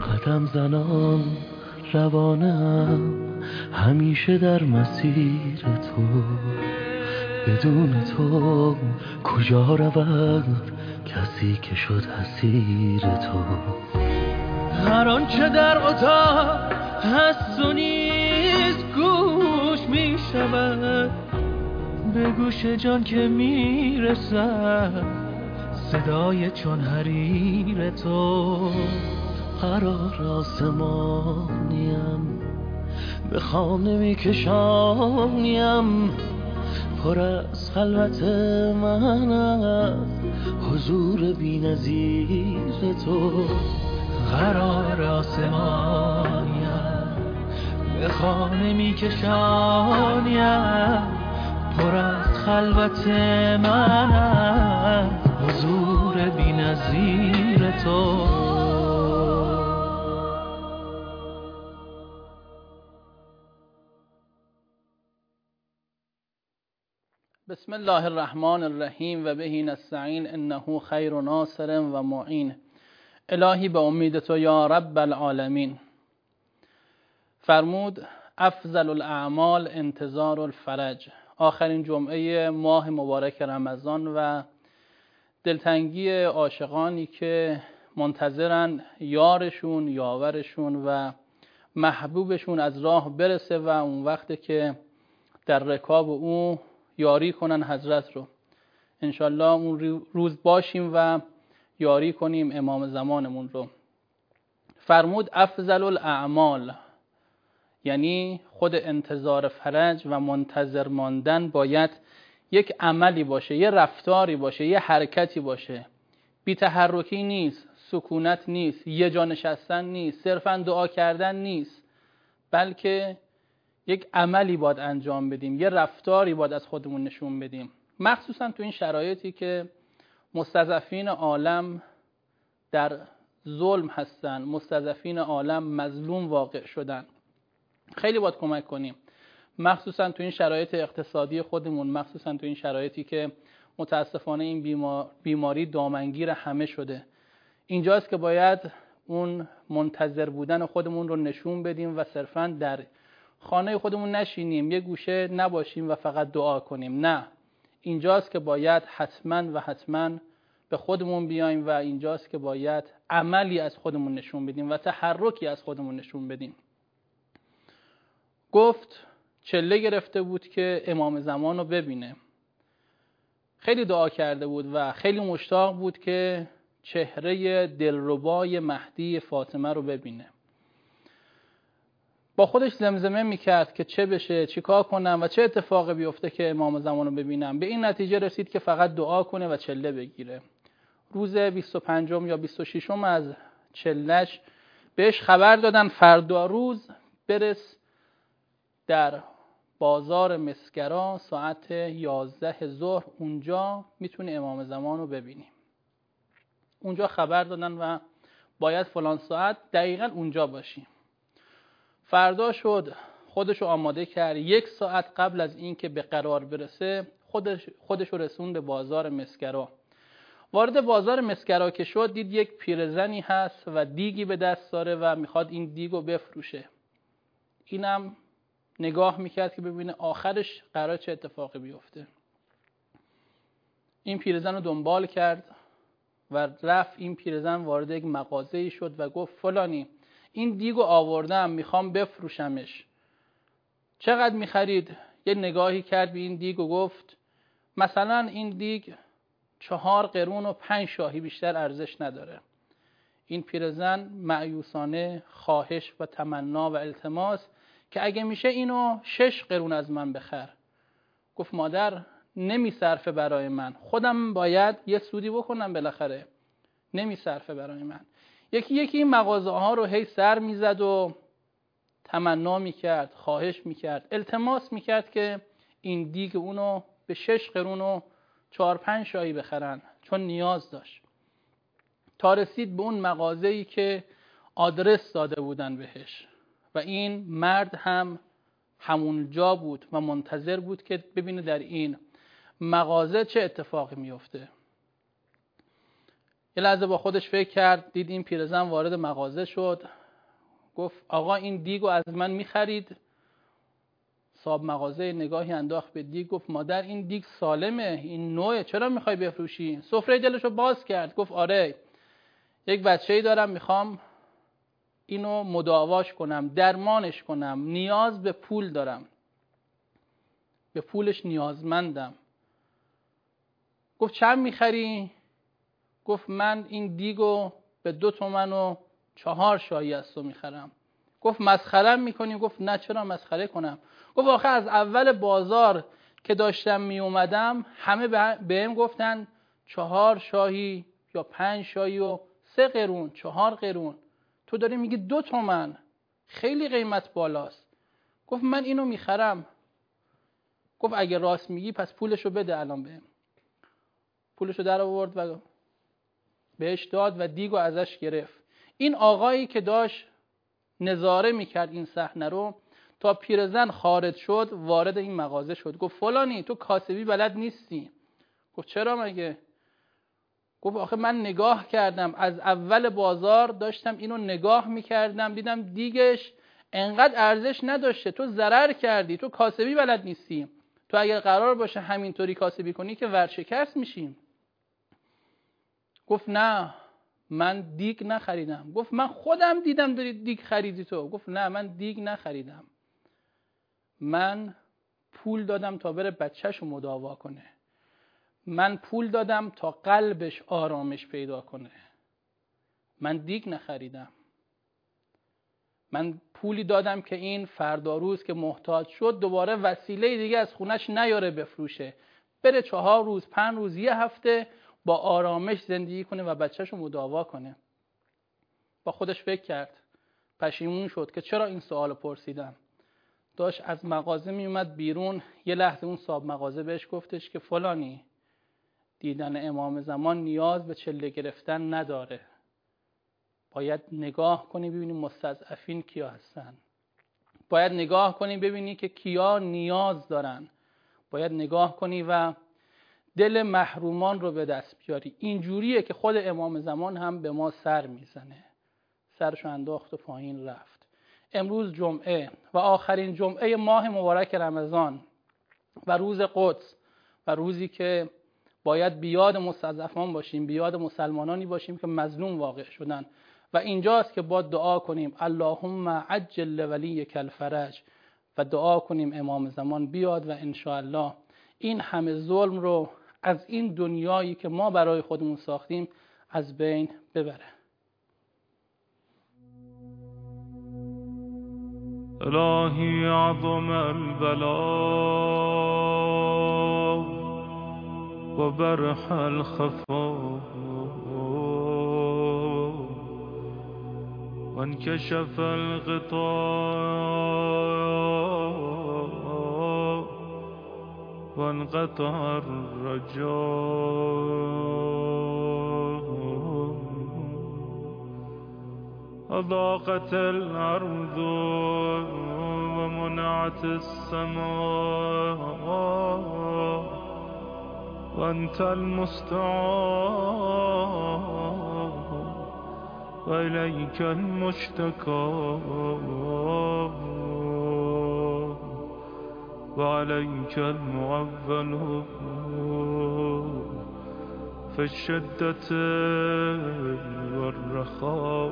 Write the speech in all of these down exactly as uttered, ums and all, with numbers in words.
قدم زنان روانم همیشه در مسیر تو، بدون تو کجا رود کسی که شد اسیر تو. هر آنچه در اتاق هست و نیست گوش می شود، به گوش جان که می رسد صدای چون حریر تو. قرار آسمانیم به خانه می کشانیم، پر از خلوت من از حضور بی نظیر تو. قرار آسمانیم به خانه می کشانیم، پر از خلوت من از حضور بی نظیر تو. بسم الله الرحمن الرحیم و بهی نستعین انه خیر ناصر و معین. الهی به امید تو یا رب العالمین. فرمود افضل الاعمال انتظار الفرج. آخرین جمعه ماه مبارک رمضان و دلتنگی عاشقانی که منتظرن یارشون، یاورشون و محبوبشون از راه برسه و اون وقت که در رکاب او یاری کنن حضرت رو. انشالله اون روز باشیم و یاری کنیم امام زمانمون رو. فرمود افضل الاعمال، یعنی خود انتظار فرج و منتظر ماندن باید یک عملی باشه، یه رفتاری باشه، یه حرکتی باشه. بی تحرکی نیست، سکونت نیست، یه جا نشستن نیست، صرفا دعا کردن نیست، بلکه یک عملی باید انجام بدیم، یه رفتاری باید از خودمون نشون بدیم. مخصوصا تو این شرایطی که مستضعفین عالم در ظلم هستن، مستضعفین عالم مظلوم واقع شدن، خیلی باید کمک کنیم. مخصوصا تو این شرایط اقتصادی خودمون، مخصوصا تو این شرایطی که متاسفانه این بیمار بیماری دامنگیر همه شده. اینجاست که باید اون منتظر بودن خودمون رو نشون بدیم و صرفا در خانه خودمون نشینیم، یه گوشه نباشیم و فقط دعا کنیم. نه، اینجاست که باید حتما و حتما به خودمون بیایم و اینجاست که باید عملی از خودمون نشون بدیم و تحرکی از خودمون نشون بدیم. گفت چله گرفته بود که امام زمان رو ببینه. خیلی دعا کرده بود و خیلی مشتاق بود که چهره دلربای مهدی فاطمه رو ببینه. با خودش زمزمه میکرد که چه بشه، چی کار کنم و چه اتفاقی بیفته که امام زمان رو ببینم. به این نتیجه رسید که فقط دعا کنه و چله بگیره. روز بیست و پنجم یا بیست و ششم از چلهش بهش خبر دادن فردا روز برس در بازار مسگرا ساعت یازده ظهر، اونجا میتونی امام زمان رو ببینی. اونجا خبر دادن و باید فلان ساعت دقیقا اونجا باشی. فردا شد، خودش رو آماده کرد. یک ساعت قبل از این که به قرار برسه خودش خودش رو رسون به بازار مسگرا. وارد بازار مسگرا که شد، دید یک پیرزنی هست و دیگی به دست داره و میخواد این دیگو بفروشه. اینم نگاه میکرد که ببینه آخرش قرار چه اتفاقی بیفته. این پیرزن رو دنبال کرد و رفت. این پیرزن وارد یک مغازه‌ای شد و گفت فلانی، این دیگو آوردم میخوام بفروشمش، چقدر میخرید؟ یه نگاهی کرد به این دیگ و گفت مثلا این دیگ چهار قرون و پنج شاهی، بیشتر ارزش نداره. این پیرزن مایوسانه خواهش و تمنا و التماس که اگه میشه اینو شش قرون از من بخر. گفت مادر نمیصرفه برای من، خودم باید یه سودی بکنم بالاخره، نمیصرفه برای من. یکی یکی این مغازه ها رو هی سر میزد و تمنا میکرد، خواهش میکرد، التماس میکرد که این دیگ اونو به شش قرون و چهار پنج شایی بخرن، چون نیاز داشت. تا رسید به اون مغازه‌ای که آدرس داده بودن بهش و این مرد هم همون جا بود و منتظر بود که ببینه در این مغازه چه اتفاقی میفته. یه لحظه با خودش فکر کرد، دید این پیرزن وارد مغازه شد، گفت آقا این دیگو از من میخرید؟ صاحب مغازه نگاهی انداخت به دیگ، گفت مادر این دیگ سالمه، این نوعه، چرا میخوای بفروشی؟ سفره دلشو باز کرد، گفت آره یک بچه‌ای دارم، میخوام اینو مداواش کنم، درمانش کنم، نیاز به پول دارم، به پولش نیازمندم. گفت چند میخری؟ گفت من این دیگو به دو تومن و چهار شایی از تو میخرم. گفت مسخرم میکنی؟ گفت نه چرا مسخره کنم. گفت آخه از اول بازار که داشتم میومدم همه بهم گفتن چهار شاهی یا پنج شاهی و سه قرون، چهار قرون، تو داری میگی دو تومن، خیلی قیمت بالاست. گفت من اینو میخرم. گفت اگه راست میگی پس پولشو بده الان بهم. پولشو در آورد و بهش داد و دیگو ازش گرفت. این آقایی که داشت نظاره میکرد این صحنه رو، تا پیرزن خارج شد وارد این مغازه شد. گفت فلانی تو کاسبی بلد نیستی؟ گفت چرا مگه؟ گفت آخه من نگاه کردم از اول بازار داشتم اینو نگاه میکردم، دیدم دیگش انقدر ارزش نداشته، تو ضرر کردی، تو کاسبی بلد نیستی، تو اگر قرار باشه همینطوری کاسبی کنی که ورشکست میشیم. گفت نه من دیگ نخریدم. گفت من خودم دیدم داری دیگ خریدی تو. گفت نه من دیگ نخریدم، من پول دادم تا بره بچه‌شو مداوا کنه، من پول دادم تا قلبش آرامش پیدا کنه، من دیگ نخریدم. من پولی دادم که این فردا روز که محتاج شد دوباره وسیله دیگه از خونش نیاره بفروشه، بره چهار روز، پنج روز، یه هفته با آرامش زندگی کنه و بچه‌شو مداوا کنه. با خودش فکر کرد، پشیمون شد که چرا این سوالو پرسیدم. داشت از مغازه می اومد بیرون، یه لحظه اون صاحب مغازه بهش گفتش که فلانی، دیدن امام زمان نیاز به چله گرفتن نداره، باید نگاه کنی ببینی مستضعفین کیا هستن، باید نگاه کنی ببینی که کیا نیاز دارن، باید نگاه کنی و دل محرومان رو به دست بیاری. اینجوریه که خود امام زمان هم به ما سر میزنه. سرشو انداخت و پایین رفت. امروز جمعه و آخرین جمعه ماه مبارک رمضان و روز قدس و روزی که باید بیاد مستضعفان باشیم، بیاد مسلمانانی باشیم که مظلوم واقع شدن و اینجاست که با دعا کنیم اللهم عجل لولیک الفرج و دعا کنیم امام زمان بیاد و انشاءالله این همه ظلم رو از این دنیایی که ما برای خودمون ساختیم از بین ببره. الهی عظم البلا و برح الخفا و انکشف الغطاء و انقطع الرجاء أضاقت الأرض ومنعت السماء وأنت المستعان وإليك المشتكى وعليك المعول في الشدة والرخاء.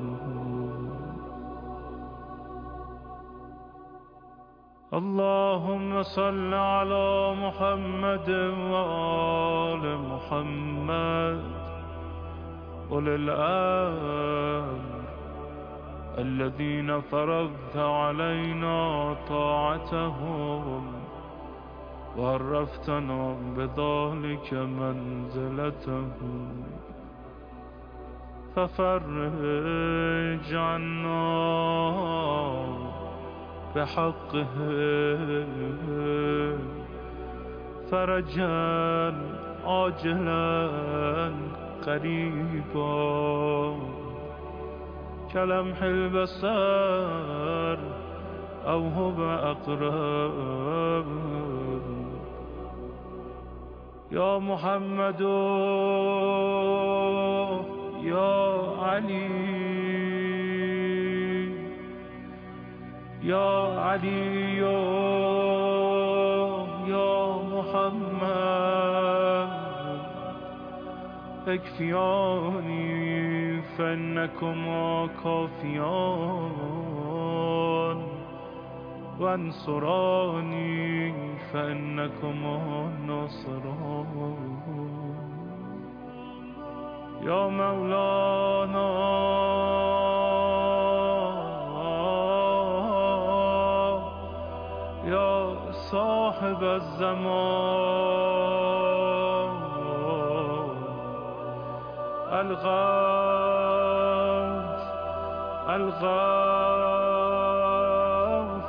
اللهم صل على محمد وآل محمد أولي الأمر الذين فرضت علينا طاعتهم وعرفتنا بذلك منزلتهم ففرج عنا بحقه فرجا عاجلا قريبا كلمح البصر أو هو أقرب یا محمد یا علی یا علی یا محمد اکفیانی فانکما کافیان وانصرانی فانکما ناصران یا مولانا یا صاحب الزمان الغوث الغوث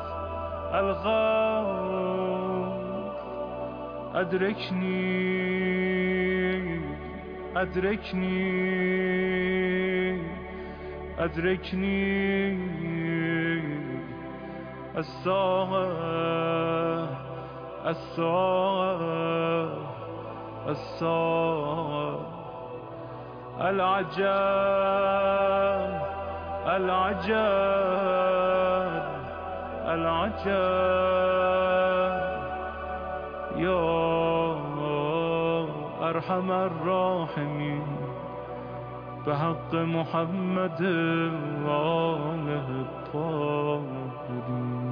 الغوث ادرکنی ادرکنی ادرکنی الساعة الساعة الساعة العجب العجب العجب يا أرحم الراحمين بحق محمد وآله الطاهرين.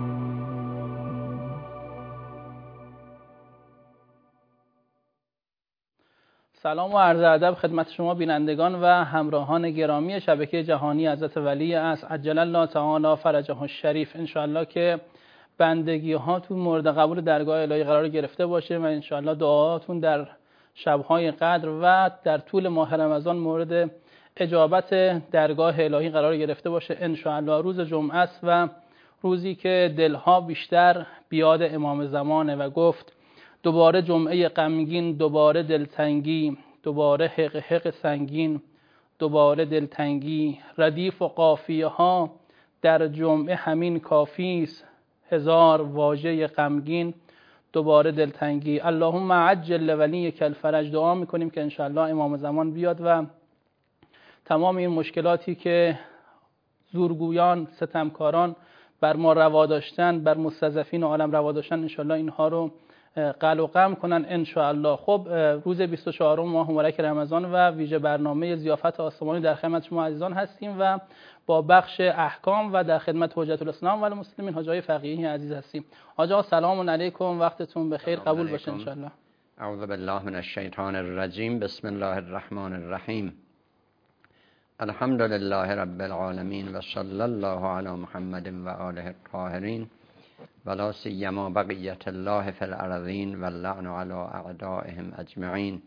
سلام و عرض ادب خدمت شما بینندگان و همراهان گرامی شبکه جهانی حضرت ولی عصر عجل الله تعالی فرجه الشریف. انشاءالله که بندگی هاتون مورد قبول درگاه الهی قرار گرفته باشه و انشاءالله دعاهاتون در شبهای قدر و در طول ماه رمضان مورد اجابت درگاه الهی قرار گرفته باشه. انشاءالله روز جمعه است و روزی که دلها بیشتر بیاد امام زمانه و گفت دوباره جمعه غمگین، دوباره دلتنگی، دوباره حق حق سنگین، دوباره دلتنگی، ردیف و قافیه ها در جمعه همین کافی است، هزار واژه غمگین، دوباره دلتنگی. اللهم عجل ولیک الفرج. دعا میکنیم که انشاءالله امام زمان بیاد و تمام این مشکلاتی که زورگویان، ستمکاران بر ما روا داشتن، بر مستضعفین عالم روا داشتن، انشاءالله اینها رو قل و قم کنن انشاءالله. خب روز بیست و چهارم ماه مبارک رمضان و ویژه برنامه ضیافت آسمانی در خدمت شما عزیزان هستیم و با بخش احکام و در خدمت حجت الاسلام و المسلمین حاج آقای فقیهی عزیز هستیم. حاج آقا سلام علیکم، وقتتون بخیر، قبول باشه انشاءالله. اعوذ بالله من الشیطان الرجیم. بسم الله الرحمن الرحیم. الحمد لله رب العالمین و صلی الله علی محمد و آله الطاهرین ولا سیما بقیت الله فی الارضین و اللعن علی اعدائهم اجمعین.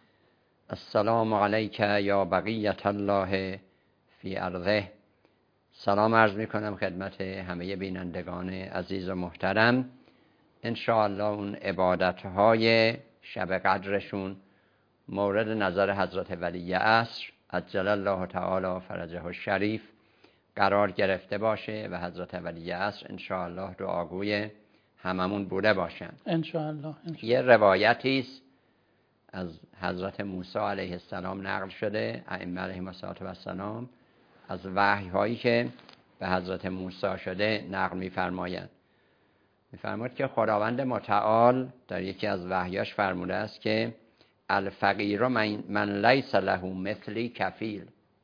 السلام علیک یا بقیت الله فی ارضه. سلام عرض می کنم خدمت همه بینندگان عزیز و محترم. انشاءالله اون عبادتهای شب قدرشون مورد نظر حضرت ولی عصر عجل الله تعالی فرجه الشریف قرار گرفته باشه و حضرت ولی عصر انشاءالله دعاگوی هممون بوده باشن انشاءالله. یه روایتی است از حضرت موسی علیه السلام نقل شده، ائمه علیهم السلام، از وحی هایی که به حضرت موسی شده نقل می‌فرمایند. می‌فرماید که خداوند متعال در یکی از وحیاش فرموده است که الفقیر من, من لیس له مثلی کفیل.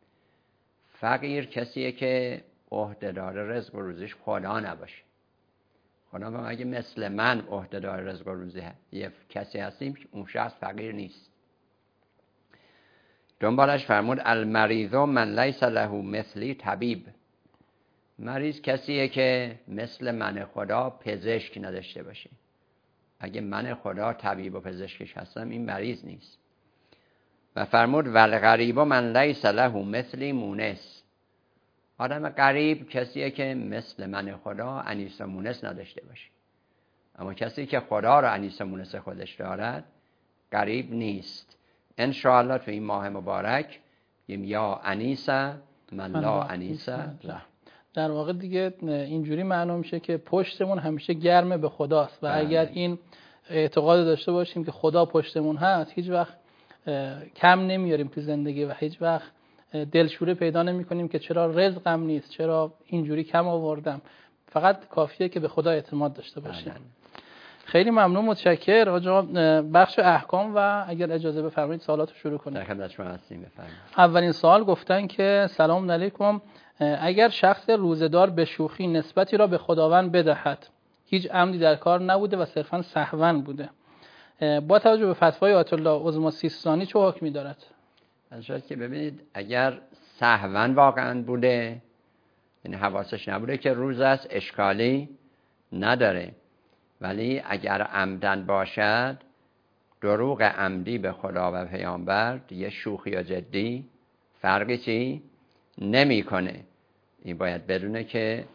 فقیر کسیه که عهده‌دار رزق و روزیش خدا نباشه. خدا میگه اگه مثل من عهده‌دار رزق و روزی یه کسی هستیم، اون شخص فقیر نیست. دنبالش فرمود المریض من لیس له مثلی طبیب. مریض کسیه که مثل من خدا پزشک نداشته باشه. اگه من خدا طبیب و پزشکش هستم، این مریض نیست. و فرمود والغریب من لیس له مثلی مونس. آدم غریب کسیه که مثل من خدا انیس و مونس نداشته باشه. اما کسی که خدا رو انیس و مونس خودش دارد غریب نیست. انشاءالله تو این ماه مبارک بگیم یا انیس من لا انیس له. در واقع دیگه اینجوری معلوم میشه که پشتمون همیشه گرمه به خداست و اگر این اعتقاد داشته باشیم که خدا پشتمون هست، هیچ وقت کم نمیاریم تو زندگی و هیچ وقت دلشوره پیدا نمی کنیم که چرا رزقم نیست، چرا اینجوری کم آوردم. فقط کافیه که به خدا اعتماد داشته باشیم. خیلی ممنون، متشکر آقا. بخش احکام و اگر اجازه بفرمایید سوالاتو شروع کنیم. در خدمت شما هستیم، بفرمایید. اولین سوال گفتن که سلام علیکم، اگر شخص روزه‌دار به شوخی نسبتی را به خداوند بدهد، هیچ عمدی در کار نبوده و صرفاً سهواً بوده، با توجه به فتوای آیت الله عظما سیستانی چه حکمی دارد؟ از که ببینید اگر سهواً واقعاً بوده، یعنی حواسش نبوده که روز است، اشکالی نداره. ولی اگر عمدن باشد، دروغ عمدی به خدا و پیامبر دیگه شوخی یا جدی فرقی چی نمی کنه. این باید بدونه که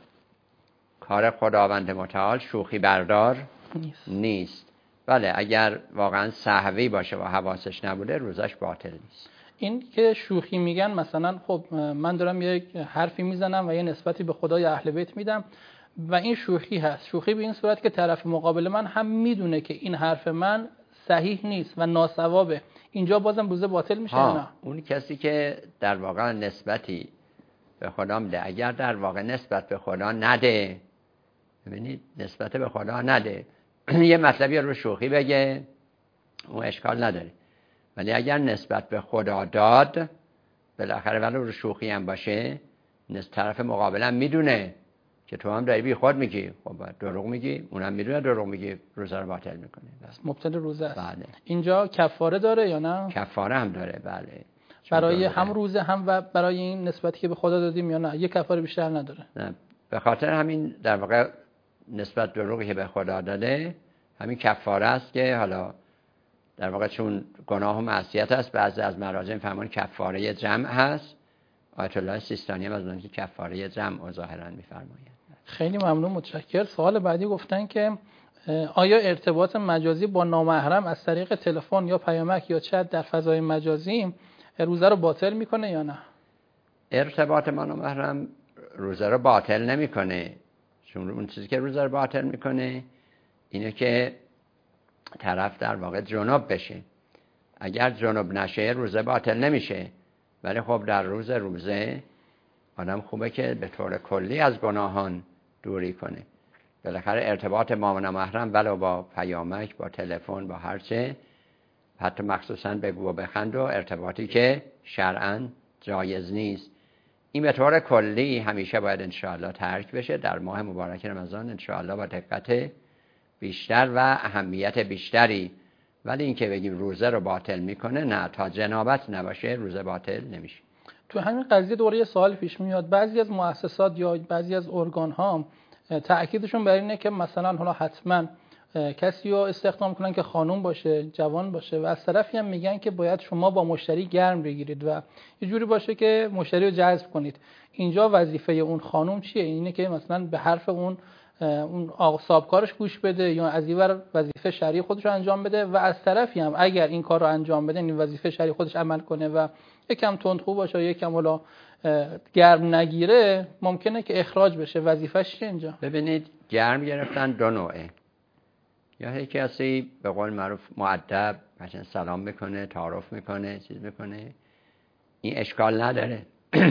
کار خداوند متعال شوخی بردار نیست, نیست. بله اگر واقعا سهوی باشه و حواسش نبوده روزش باطل نیست. این که شوخی میگن مثلا خب من دارم یک حرفی میزنم و یه نسبتی به خدای اهل بیت میدم و این شوخی هست. شوخی به این صورت که طرف مقابل من هم میدونه که این حرف من صحیح نیست و ناصوابه، اینجا بازم روزه باطل میشه؟ نه، اون کسی که در واقع نسبتی به خدا میده، اگر در واقع نسبت به خدا نده، ببینید نسبت به خدا نده یه مطلبی رو شوخی بگه اون اشکال نداره، ولی اگر نسبت به خدا داد بالاخره ولی رو شوخی هم باشه، طرف مقابلم میدونه که تو هم داری بی خود میگی، خب دروغ میگی، اونم میدونه دروغ میگی، روزه رو باطل میکنه. بس مبتل روزه است. بله. اینجا کفاره داره یا نه؟ کفاره هم داره، بله. برای هم روزه هم و برای این نسبتی که به خدا دادیم یا نه؟ یه کفاره بیشتر نداره؟ نه، به خاطر همین در واقع نسبت دروغی که به خدا داده همین کفاره است که حالا در واقع چون گناه و معصیت است، بعضی از مراجع فرمان کفاره جمع هست. آیت الله سیستانی هم از اون که کفاره جمع و ظاهرا میفرمایند. خیلی ممنون، متشکر. سوال بعدی گفتن که آیا ارتباط مجازی با نامحرم از طریق تلفن یا پیامک یا چت در فضای مجازی روزه رو باطل میکنه یا نه؟ ارتباط با نامحرم روزه رو باطل نمیکنه، چون اون چیزی که روزه رو باطل میکنه اینه که طرف در واقع جنب بشه. اگر جنب نشه روزه باطل نمیشه، ولی خب در روز روزه آدم خوبه که به طور کلی از گناهان دوری کنه. بالاخره ارتباط با نامحرم ولو با پیامک، با تلفن، با هرچه، حتی مخصوصا بگو و بخند و ارتباطی که شرعاً جایز نیست، این به طور کلی همیشه باید انشاءالله ترک بشه. در ماه مبارک رمضان انشاءالله با دقت بیشتر و اهمیت بیشتری. ولی این که بگیم روزه رو باطل میکنه، نه، تا جنابت نباشه روزه باطل نمیشه. تو همین قضیه دوره یه سوال پیش میاد، بعضی از مؤسسات یا بعضی از ارگان ها تأکیدشون بر اینه که مثلا حالا حتما کسی رو استخدام کنن که خانوم باشه، جوان باشه، و از طرفی هم میگن که باید شما با مشتری گرم بگیرید و یه جوری باشه که مشتری رو جذب کنید. اینجا وظیفه اون خانوم چیه؟ اینه که مثلا به حرف اون اون آقصابکارش گوش بده یا از اینور وظیفه شرعی خودش رو انجام بده، و از طرفی هم اگر این کار رو انجام بده، این وظیفه شرعی خودش عمل کنه و یکم تندخو باشه، یکم ولا گرم نگیره، ممکنه که اخراج بشه. وظیفه‌ش چیه اینجا؟ ببینید گرم گرفتن دو نوعه. یا هر کسی به قول معروف مؤدب مثلا سلام میکنه، تعارف میکنه، چیز میکنه، این اشکال نداره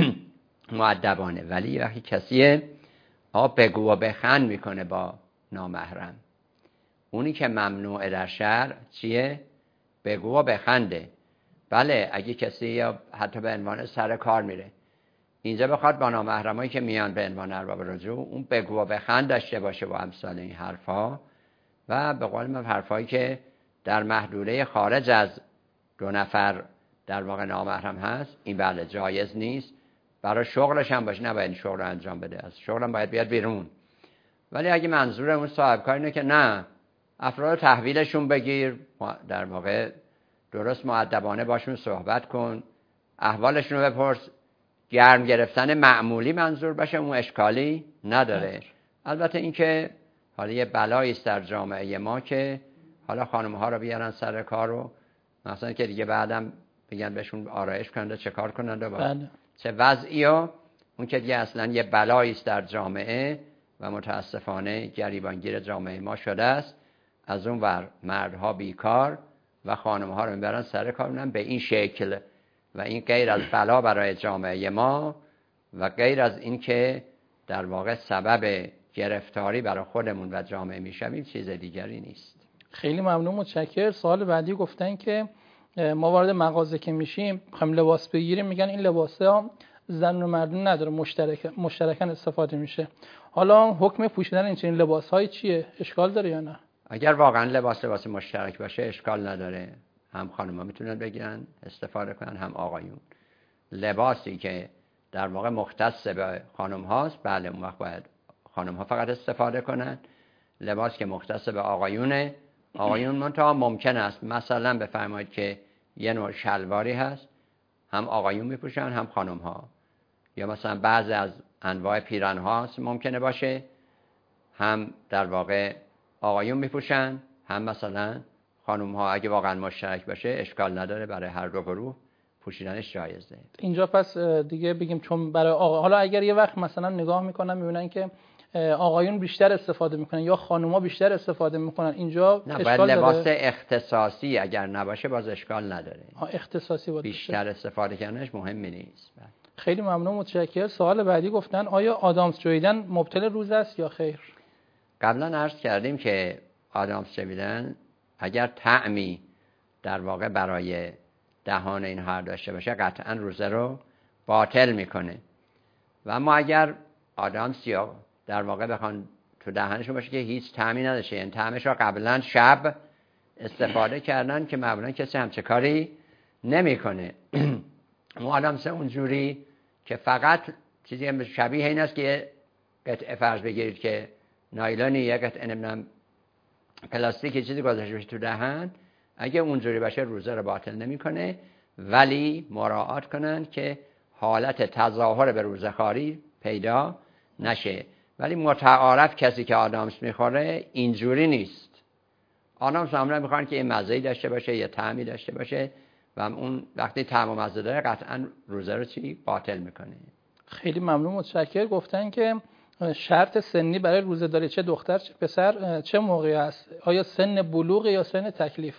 مؤدبانه. ولی وقتی کسی آب بگو و بخند میکنه با نامحرم، اونی که ممنوعه در شرع چیه؟ بگو و بخنده. بله اگه کسی یا حتی به عنوان سر کار میره اینجا بخواد با نامحرمایی که میان به عنوان ارباب رجوع اون بگو و بخند داشته باشه و امثال این حرفا، و به قول من حرفایی که در محدوده خارج از دو نفر در واقع نامحرم هست، این بله جایز نیست. برای شغلش هم باشه نباید شغل رو انجام بده، از شغل هم باید بیاد بیرون. ولی اگه منظور اون صاحب کار اینه که نه، افراد تحویلشون بگیر، در واقع درست مؤدبانه باشون صحبت کن، احوالشون رو بپرس، گرم گرفتن معمولی منظور باشه، اون اشکالی نداره. البته این که حالا یه بلایی است در جامعه ما که حالا خانم‌ها رو بیارن سر کار رو مثلا که دیگه بعدم بگن بهشون آرایش کنند چه کار کنند و بله. چه وضعی ها، اون که دیگه اصلا یه بلایی است در جامعه و متاسفانه گریبانگیر جامعه ما شده است. از اون ور مردها بیکار و خانمها رو میبرن سر کار. میبرن به این شکل و این غیر از بلا برای جامعه ما و غیر از این که در واقع سبب گرفتاری برای خودمون و جامعه میشویم چیز دیگری نیست. خیلی ممنون، متشکر. سوال بعدی گفتن که ما وارد مغازه که میشیم میخوایم لباس بگیریم، میگن این لباسا زن و مردون نداره، مشترک مشترکاً استفاده میشه. حالا حکم پوشیدن این چنین لباسهای چیه؟ اشکال داره یا نه؟ اگر واقعا لباس لباس مشترک باشه اشکال نداره، هم خانم‌ها میتونن بگیرن استفاده کنن هم آقایون. لباسی که در واقع مختص به خانم هاست، بله اون وقت باید خانم ها فقط استفاده کنن. لباس که مختص به آقایونه، آقایون منتها ممکن است مثلا بفرمایید که یه نوع شلواری هست هم آقایون میپوشن هم خانم ها، یا مثلا بعضی از انواع پیرن هاست ممکنه باشه هم در واقع آقایون میپوشن هم مثلا خانم ها. اگه واقعا مشترک باشه اشکال نداره، برای هر دو گروه پوشیدنش جایزه. اینجا پس دیگه بگیم چون برای آقا، حالا اگر یه وقت مثلا نگاه میکنن میبینن که آقایون بیشتر استفاده میکنن یا خانوما بیشتر استفاده میکنن، اینجا نه، اشکال باید لباس داره؟ اختصاصی اگر نباشه باز اشکال نداره. ها، اختصاصی باشه. بیشتر استفاده کردنش مهمی نیست. خیلی ممنون، متشکرم. سوال بعدی گفتن آیا آدامس جویدن مبطل روزه است یا خیر؟ قبلا عرض کردیم که آدامس جویدن اگر طعمی در واقع برای دهان این هر داشته باشه قطعا روزه رو باطل میکنه. و اما اگر آدامس یا در واقع بخوان تو دهنشون باشه که هیچ طعمی نداشته، یعنی طعمش رو قبلا شب استفاده کردن که معمولا کسی همچه کاری نمیکنه. اون آدامس اونجوری که فقط چیزی شبیه این است که قطعه فرض بگیرید که نایلونی یا قطعه نمیدونم پلاستیکی چیزی گذاشته بشه تو دهن، اگه اونجوری باشه روزه رو باطل نمیکنه، ولی مراعات کنن که حالت تظاهر به روزه‌خواری پیدا نشه. ولی متعارف کسی که آدامس میخوره اینجوری نیست. آدامس معمولا میخوان که یه مزه‌ای داشته باشه یا طعمی داشته باشه و اون وقتی طعم و مزه داره قطعا روزه رو چی باطل میکنه. خیلی ممنون، متشکر. گفتن که شرط سنی برای روزه داری چه دختر چه پسر چه موقعی است؟ آیا سن بلوغ یا سن تکلیف؟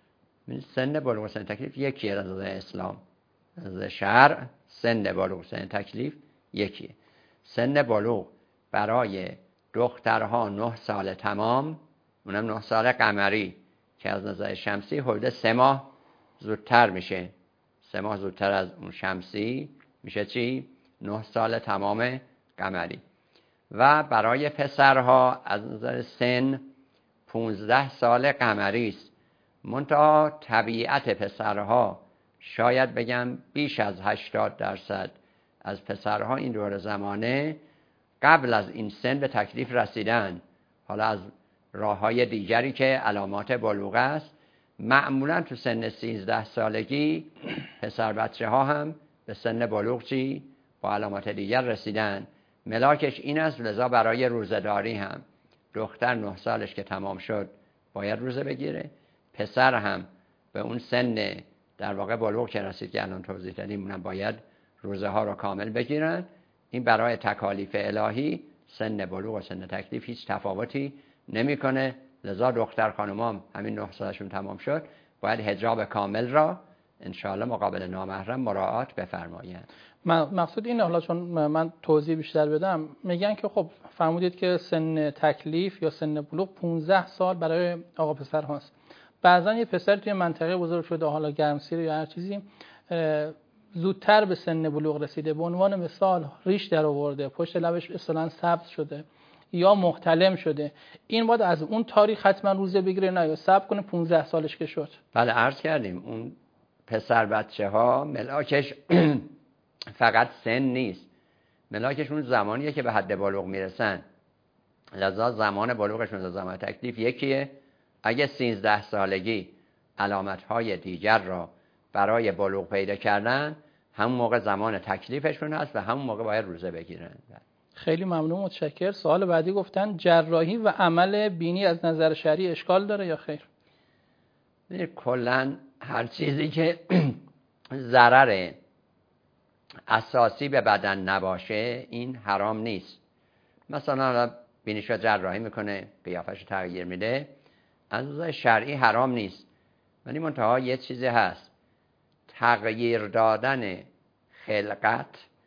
سن بلوغ و سن تکلیف یکیه از نظر اسلام، از نظر شرع سن بلوغ و سن تکلیف یکیه. سن بلوغ برای دخترها نه سال تمام، اونم نه سال قمری که از نظر شمسی حدود سه ماه زودتر میشه. سه ماه زودتر از اون شمسی میشه چی؟ نه سال تمام قمری. و برای پسرها از نظر سن پونزده سال قمری است. منتها طبیعت پسرها شاید بگم بیش از هشتاد درصد از پسرها این دور زمانه قبل از این سن به تکلیف رسیدن. حالا از راه‌های دیگری که علامات بلوغ است، معمولا تو سن سیزده سالگی پسر بچه ها هم به سن بلوغ چی؟ با علامات دیگر رسیدن. ملاکش این است، لذا برای روزه‌داری هم دختر نه سالش که تمام شد باید روزه بگیره، پسر هم به اون سن در واقع بلوغ که رسید که الان توضیح دادیم اونم باید روزه ها رو کامل بگیرن. این برای تکالیف الهی سن بلوغ و سن تکلیف هیچ تفاوتی نمیکنه. لذا دختر خانمام همین نه سالشون تمام شد باید حجاب کامل را انشاءالله مقابل نامحرم مراعات بفرمایند. مقصود اینه، حالا چون من توضیح بیشتر بدم، میگن که خب فرمودید که سن تکلیف یا سن بلوغ پانزده سال برای آقا پسر هاست. بعضا یه پسر توی منطقه بزرگ شده، حالا گرمسیر یا هر چیزی، زودتر به سن بلوغ رسیده، به عنوان مثال ریش در آورده، پشت لبش اصلا سبز شده یا محتلم شده، این باید از اون تاریخ حتما روزه بگیره نه یا صبر کنه پانزده سالش که شد؟ بله عرض کردیم اون پسر بچه ها ملاکش فقط سن نیست، ملاکش اون زمانیه که به حد بلوغ میرسن. لذا زمان بلوغشون و زمان تکلیف یکیه. اگه سیزده سالگی علامتهای دیگر را برای بلوغ پیدا کردن، همون موقع زمان تکلیفشون هست و همون موقع باید روزه بگیرن. خیلی ممنون، متشکر. سوال بعدی گفتن جراحی و عمل بینی از نظر شرعی اشکال داره یا خیر؟ کلا هر چیزی که ضرر اساسی به بدن نباشه این حرام نیست. مثلا بینیشو جراحی میکنه، قیافش تغییر میده، از نظر شرعی حرام نیست، ولی منتها یه چیزی هست، تغییر دادن خلقت.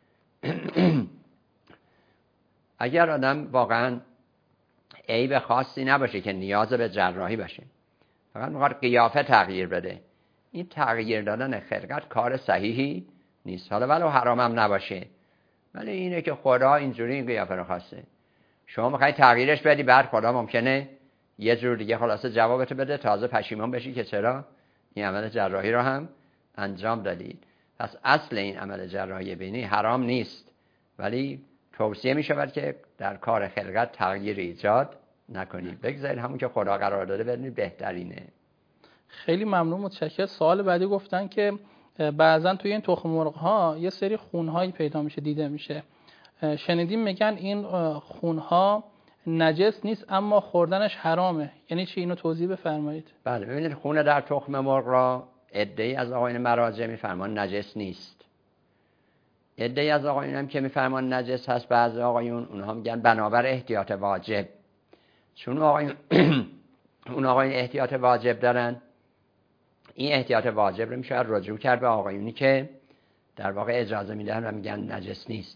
اگر آدم واقعا عیب خاصی نباشه که نیاز به جراحی باشه، فقط میخواد قیافه تغییر بده، این تغییر دادن خلقت کار صحیحی نیست، حالا ولو حرام هم نباشه، ولی اینه که خدا اینجوری این قیافه رو خواسته، شما میخوای تغییرش بدی، بعد خدا ممکنه یه جور دیگه خلاصه جوابتو بده، تازه پشیمان بشی که چرا این عمل جراحی رو هم انجام دادید. پس اصل این عمل جراحی بینی حرام نیست، ولی توصیه می شود که در کار خلقت تغییر ایجاد نکنید، بگذارید همون که خدا قرار داده بدونید بهترینه. خیلی ممنون، متشکرم. سوال بعدی گفتن که بعضن توی این تخم مرغ ها یه سری خونهایی پیدا میشه، دیده میشه، شنیدیم میگن این خونها نجس نیست اما خوردنش حرامه، یعنی چی؟ اینو توضیح بفرمایید. بله، ببینید خون در تخم مرغ را عده‌ای از آقایون مراجع میفرمان نجس نیست، عده‌ای از آقایون هم که میفرمان نجس هست، بعضی آقایون اونها میگن بنابر احتیاط واجب، چون آقایون اون آقایون احتیاط واجب دارن، این احتیاط واجب رو میشه رجوع کرد به آقایونی که در واقع اجازه میدن و میگن نجس نیست.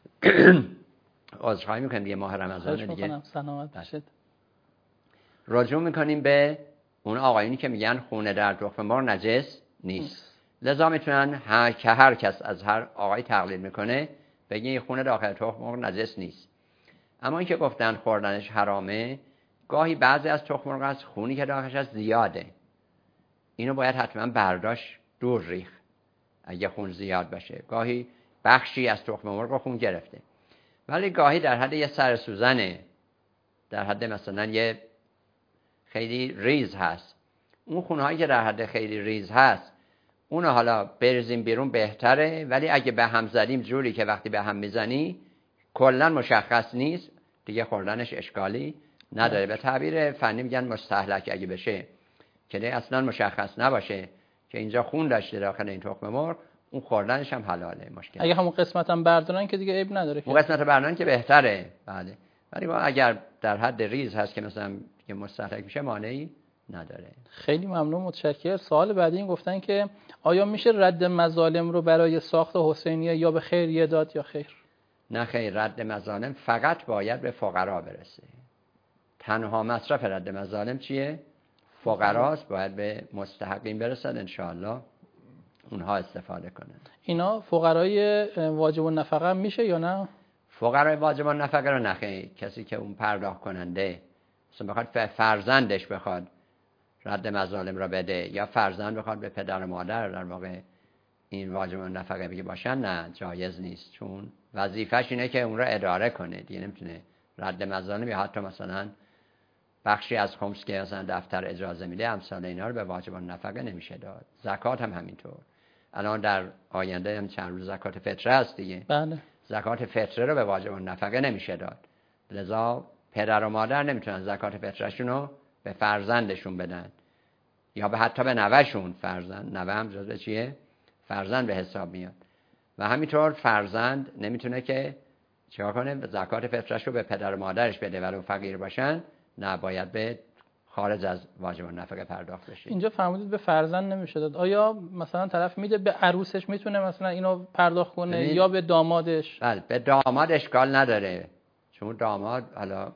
عذرخواهی میکنیم دیگه، ماه رمضان دیگه، سلامت باشید. رجوع میکنیم به اون آقایونی که میگن خون در تخم مرغ نجس نیست، لذا میتونن هر که هر کس از هر آقای تقلید میکنه بگه این خون داخل تخم مرغ نجس نیست. اما این که گفتن خوردنش حرامه، گاهی بعضی از تخم مرغ از خونی که داخلش هست زیاده، اینو باید حتما برداشت، دور ریخ اگه خون زیاد باشه. گاهی بخشی از تخم مرغ خون گرفته، ولی گاهی در حد یه سر سوزنه، در حد مثلا یه خیلی ریز هست، اون خونهایی که در حد خیلی ریز هست اون حالا بریزیم بیرون بهتره، ولی اگه به هم زدیم جوری که وقتی به هم میزنی کلا مشخص نیست دیگه، خوردنش اشکالی نداره. به تعبیر فنی میگن مستهلک اگه بشه که دیگه اصلا مشخص نباشه که اینجا خون داشته داخل این تخم مرغ، اون خوردنش هم حلاله، مشکل. اگه همون قسمت هم بردارن که دیگه عیب نداره، اون قسمت بردارن که بهتره، بله، ولی اگر در حد ریز هست که مثلا که مستهلک میشه مانعی نداره. خیلی ممنون، متشکرم. سوال بعدی این گفتن که آیا میشه رد مظالم رو برای ساخت حسینیه یا به خیریه داد یا خیر؟ نه خیر، رد مظالم فقط باید به فقرا برسه، تنها مصرف رد مظالم چیه؟ فقراست، باید به مستحقین برسد، انشاءالله اونها استفاده کنن. اینا فقرای واجب النفقه میشه یا نه؟ فقرای واجب النفقه رو نخیر، کسی که اون پرداخت کننده مثلا بخواد فرزندش بخواد رد مظالم را بده، یا فرزند بخواد به پدر و مادر در واقع این واجب النفقه بگه باشن، نه جایز نیست، چون وظیفش اینه که اون را اداره کنه دیگه، نمیتونه رد مظالم یا حتی مثلا بخشی از خمس که مثلا دفتر اجازه میده امثال اینا رو به واجب النفقه نمیشه داد. زکات هم همینطور، الان در آینده هم چند روز زکات فطره است دیگه، بله، زکات فطره رو به واجب النفقه نمیشه داد، لذا پدر و مادر نمیتونن زکات فطرشون رو به فرزندشون بدن یا به حتی به نوهشون، فرزند نوه هم جزء چیه؟ فرزند به حساب میاد. و همینطور فرزند نمیتونه که چیکار کنه؟ زکات فطرش رو به پدر و مادرش بده ولو فقیر باشن، نه باید به خارج از واجب النفقه پرداخت بشه. اینجا فرمودید به فرزند نمیشه داد، آیا مثلا طرف میده به عروسش میتونه مثلا اینو پرداخت کنه ببین... یا به دامادش؟ بله، به داماد اشکال نداره، چون داماد حالا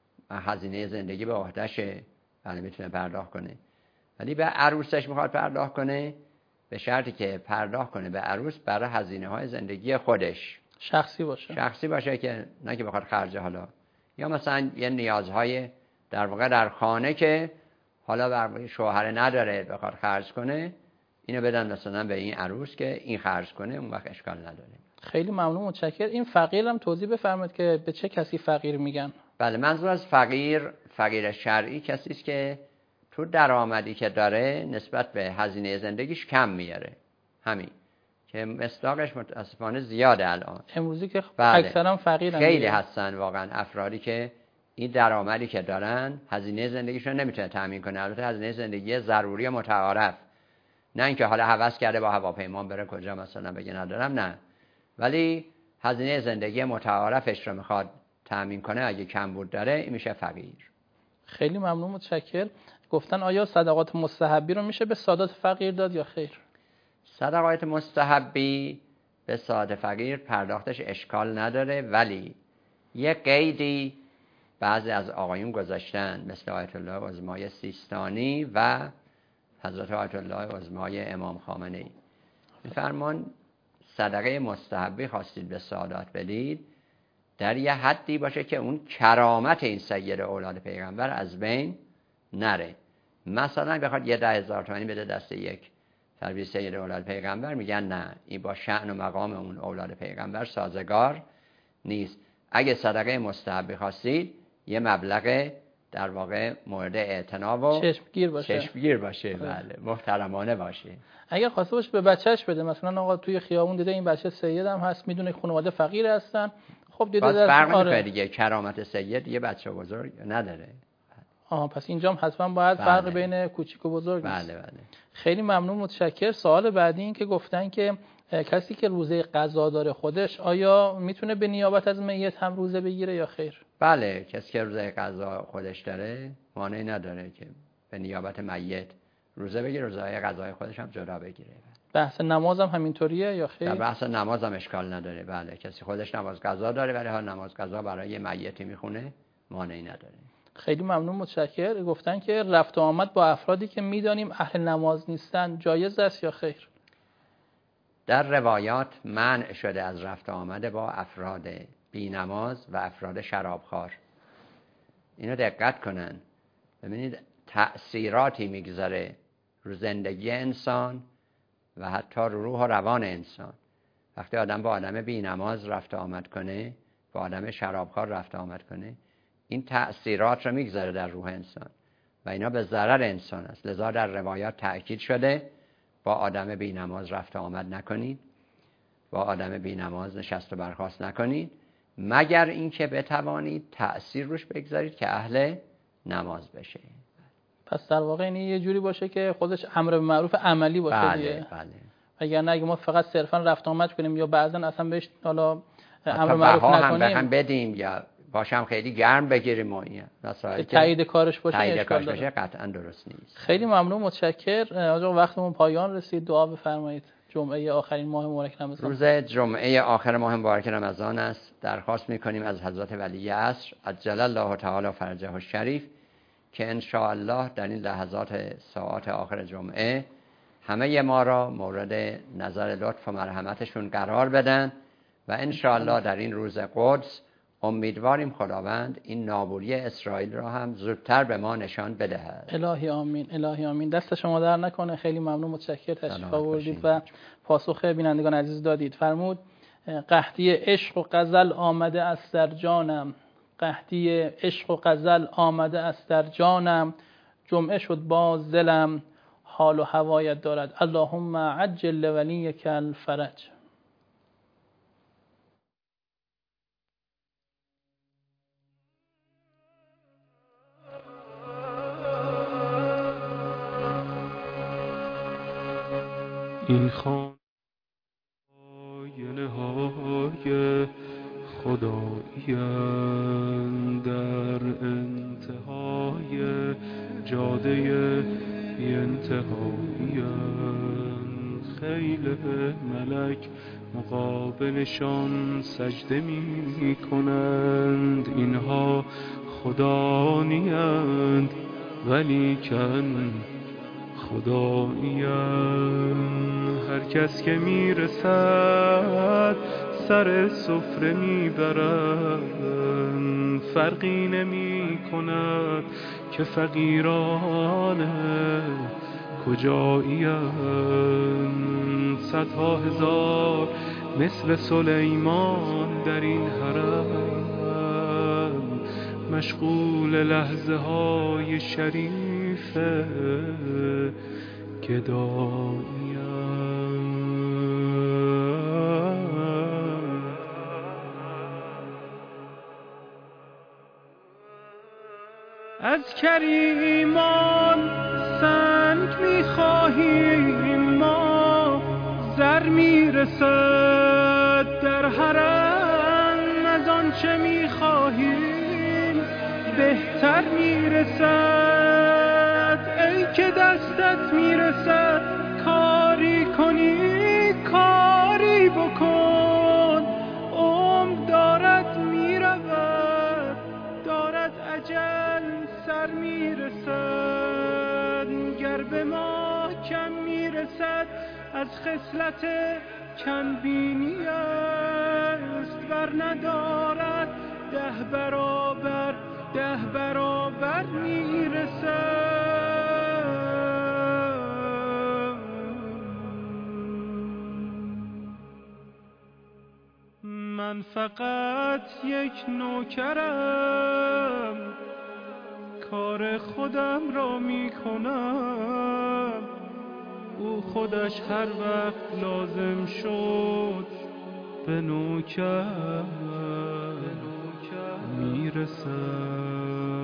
هزینه زندگی به عهدهشه، بله میتونه پرداخت کنه، ولی به عروسش میخواد پرداخت کنه به شرطی که پرداخت کنه به عروس برای هزینه های زندگی خودش، شخصی باشه، شخصی باشه، که نه که بخواد خرج حالا، یا مثلا یه نیازهای در واقع در خانه که حالا بر شوهر نداره بخواد خرج کنه، اینو بدن مثلا به این عروس که این خرج کنه، اون وقت اشکال نداره. خیلی ممنون، متشکرم. این فقیر هم توضیح بفرمایید که به چه کسی فقیر میگن؟ بله، منظور از فقیر، فقیر شرعی کسی است که تو درآمدی که داره نسبت به هزینه زندگیش کم میاره، همین که مصداقش متاسفانه زیاده الان امروزی که بله. اکثرا فقیرن، خیلی هستن واقعا افرادی که این درآمدی که دارن هزینه زندگیشون نمیتونه تامین کنه، البته هزینه زندگی ضروری متعارف، نه اینکه حالا هوس کرده با هواپیما بره کجا مثلا بگه ندارم، نه، ولی هزینه زندگی متعارفش رو میخواد تامین کنه، اگه کمبود داره این میشه فقیر. خیلی ممنون، متشکرم. گفتن آیا صدقات مستحبی رو میشه به سادات فقیر داد یا خیر؟ صدقات مستحبی به ساده فقیر پرداختش اشکال نداره، ولی یه قیدی بعضی از آقایون گذاشتن مثل آیت الله عظمای سیستانی و حضرت آیت الله عظمای امام خامنه‌ای. می‌فرمان صدقه مستحبی خواستید به سادات بدید، در یه حدی باشه که اون کرامت این سید اولاد پیغمبر از بین نره. مثلا بخواد یه ده هزار تومانی بده دست یک تربیت سید اولاد پیغمبر، میگن نه، این با شأن و مقام اون اولاد پیغمبر سازگار نیست. اگه صدقه مستحبی خواستید یه مبلغ در واقع مورد اعتنا و چشمگیر باشه چشمگیر باشه، بله، محترمانه باشه. اگه خواسته باشه به بچهش بده، مثلا آقا توی خیابون دیده این بچه سید هم هست، میدونه خانواده فقیر هستن، خب دیده باز دست فرق آره. میکنه دیگه، کرامت سید یه بچه بزرگ نداره. آها، پس اینجا هم حتما باید بله. فرق بین کوچیک و بزرگ بله نیست. بله. خیلی ممنون، متشکر. سوال بعدی این که گفتن که کسی که روزه قضا داره خودش آیا میتونه به نیابت از میت هم روزه بگیره یا خیر؟ بله، کسی که روزه قضا خودش داره مانعی نداره که به نیابت میت روزه بگیره، روزه قضای خودش هم جدا بگیره. بحث نماز هم همینطوریه یا خیر؟ در بحث نماز هم اشکال نداره. بله، کسی خودش نماز قضا داره ولی ها نماز قضا برای میتی میخونه، مانعی نداره. خیلی ممنون، متشکر. گفتن که رفت و آمد با افرادی که میدانیم اهل نماز نیستن جایز است یا خیر؟ در روایات منع شده از رفت و آمد با افراد بی نماز و افراد شرابخوار. اینو دقت کنن، ببینید تأثیراتی میگذاره رو زندگی انسان و حتی رو روح و روان انسان. وقتی آدم با آدم بی نماز رفت و آمد کنه، با آدم شرابخوار رفت و آمد کنه، این تأثیرات رو میگذاره در روح انسان و اینا به ضرر انسان است. لذا در روایات تأکید شده با آدم بی نماز رفت و آمد نکنید، با آدم بی نماز نشست و برخاست نکنید، مگر اینکه بتوانید تأثیر روش بگذارید که اهل نماز بشه. پس در واقع این یه جوری باشه که خودش امر به معروف عملی باشه. بله دیگه بله. اگر اگه ما فقط صرفا رفت آمد کنیم یا بعضا اصلا بهش حالا حتی امر معروف هم نکنیم بدیم یا باشم خیلی گرم بگیریم و این مسائل که تایید کارش باشه تایید اشکال کارش داره. باشه قطعا درست نیست. خیلی ممنون، متشکر. آقا وقتمون پایان رسید، دعا بفرمایید. جمعه آخرین ماه مبارک رمضان، روز جمعه آخر ماه مبارک رمضان است. درخواست می‌کنیم از حضرت ولی عصر عجل الله تعالی فرجه الشریف که ان شاء الله در این لحظات ساعات آخر جمعه همه ما را مورد نظر لطف و مرحمتشون قرار بدن و ان شاء الله در این روز قدس امیدواریم خداوند این نابودی اسرائیل را هم زودتر به ما نشان بدهد. الهی آمین، الهی آمین. دست شما در نکنه. خیلی ممنون، متشکر تشریف آوردید و پاسخ بینندگان عزیز دادید. فرمود قحطی عشق و غزل آمده است در جانم، قحطی عشق و غزل آمده است در جانم، جمعه شد باز دلم حال و هوایت دارد، اللهم عجل لولیک الفرج. این خانه های خدایی در انتهای جاده بی انتهایی، خیل ملک مقابلشان سجده می کنند، اینها خدا نیند ولیکن خدایی‌اند. هر کس که میرسد سر سفره میبرند، فرقی نمی کند که فقیران کجایی‌اند. صدها هزار مثل سلیمان در این حرم، مشغول لحظه های شریف گدایی‌اند. از کریمان سنگ می‌خواهیم ما، زر میرسد در حرم، از آنچه می‌خواهیم بهتر میرسد. که دستت میرسد کاری کنی کاری بکن. عمر دارد میرود دارد اجل سر میرسد. گر به ما کم میرسد از خصلت کم بینی است، ور ندارد ده برابر ده برابر میرسد. من فقط یک نوکرم کار خودم را میکنم، او خودش هر وقت لازم شد به نوکر میرسد.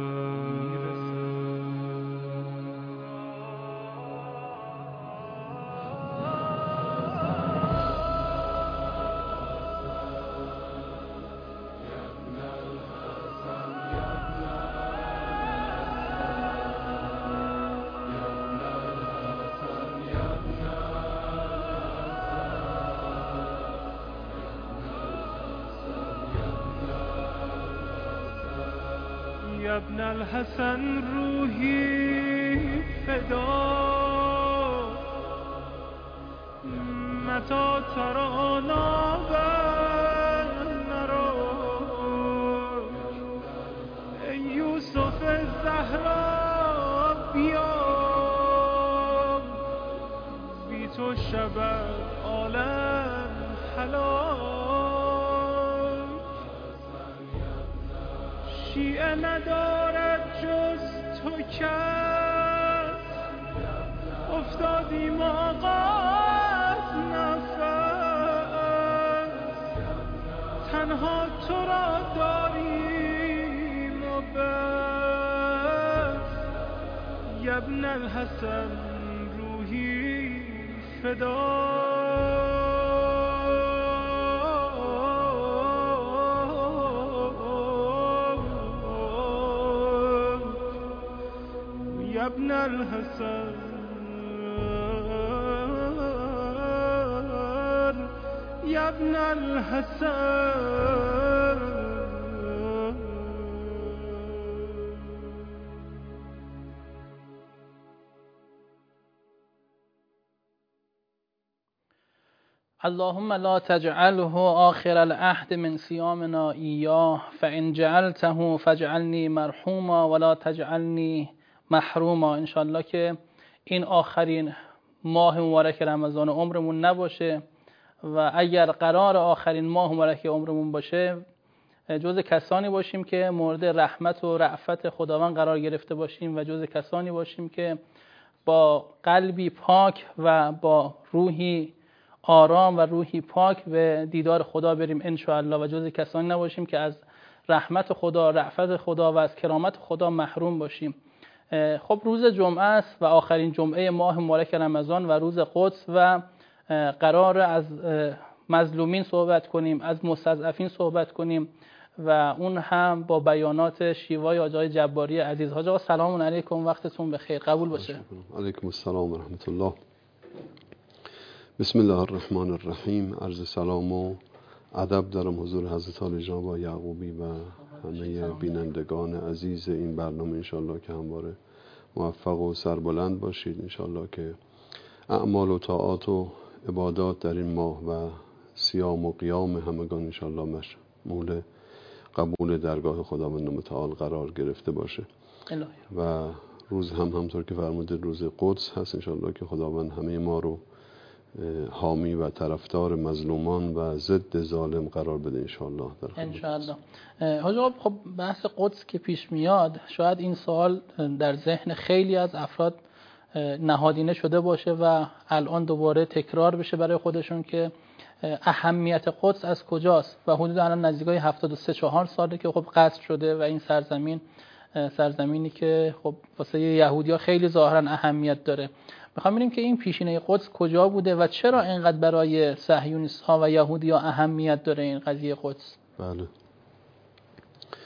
يا ابن الحسن روحي فدا متى ترانا نراك. ای یوسف زهرا بیا، بی تو شبت عالم هلاک. شیعه ندارد جز تو کس، افتادیم آقا از نفس. تنها تو را داریم و بس. یا ابن الحسن روحی فدا. يا ابن الحسن يا ابن الحسن. اللهم لا تجعله آخر العهد من صيامنا إياه فإن جعلته فاجعلني مرحوما ولا تجعلني محروما. انشالله که این آخرین ماه مبارک رمضان عمرمون نباشه و اگر قرار آخرین ماه مبارک عمرمون باشه جز کسانی باشیم که مورد رحمت و رأفت خداوند قرار گرفته باشیم و جز کسانی باشیم که با قلبی پاک و با روحی آرام و روحی پاک به دیدار خدا بریم انشاءالله و جز کسانی نباشیم که از رحمت خدا، رأفت خدا و از کرامت خدا محروم باشیم. خب روز جمعه است و آخرین جمعه ماه مبارک رمضان و روز قدس و قرار از مظلومین صحبت کنیم، از مستضعفین صحبت کنیم و اون هم با بیانات شیوای حاج آقای جباری عزیز. حاج آقا سلام علیکم، وقتتون بخیر، قبول باشه. علیکم السلام و رحمت الله. بسم الله الرحمن الرحیم. عرض سلام و ادب دارم حضور حضرت عالی جناب یعقوبی و همه بینندگان عزیز این برنامه. انشالله که همواره موفق و سربلند باشید. انشالله که اعمال و طاعات و عبادات در این ماه و صیام و قیام همگان انشالله مشمول قبول درگاه خداوند متعال قرار گرفته باشه. الهی. و روز هم همطور که فرمودید روز قدس هست. انشالله که خداوند همه ما رو حامی و طرفدار مظلومان و ضد ظالم قرار بده انشاءالله. انشاءالله. حاج آقا خب بحث قدس که پیش میاد شاید این سوال در ذهن خیلی از افراد نهادینه شده باشه و الان دوباره تکرار بشه برای خودشون که اهمیت قدس از کجاست و حدود الان نزدیکای هفتاد و سه چهار ساله که خب قصد شده و این سرزمین سرزمینی که خب واسه یهودی‌ها خیلی ظاهرا اهمیت داره. میخوام ببینیم که این پیشینه قدس کجا بوده و چرا اینقدر برای صهیونیست‌ها و یهودی‌ها اهمیت داره این قضیه قدس. بله.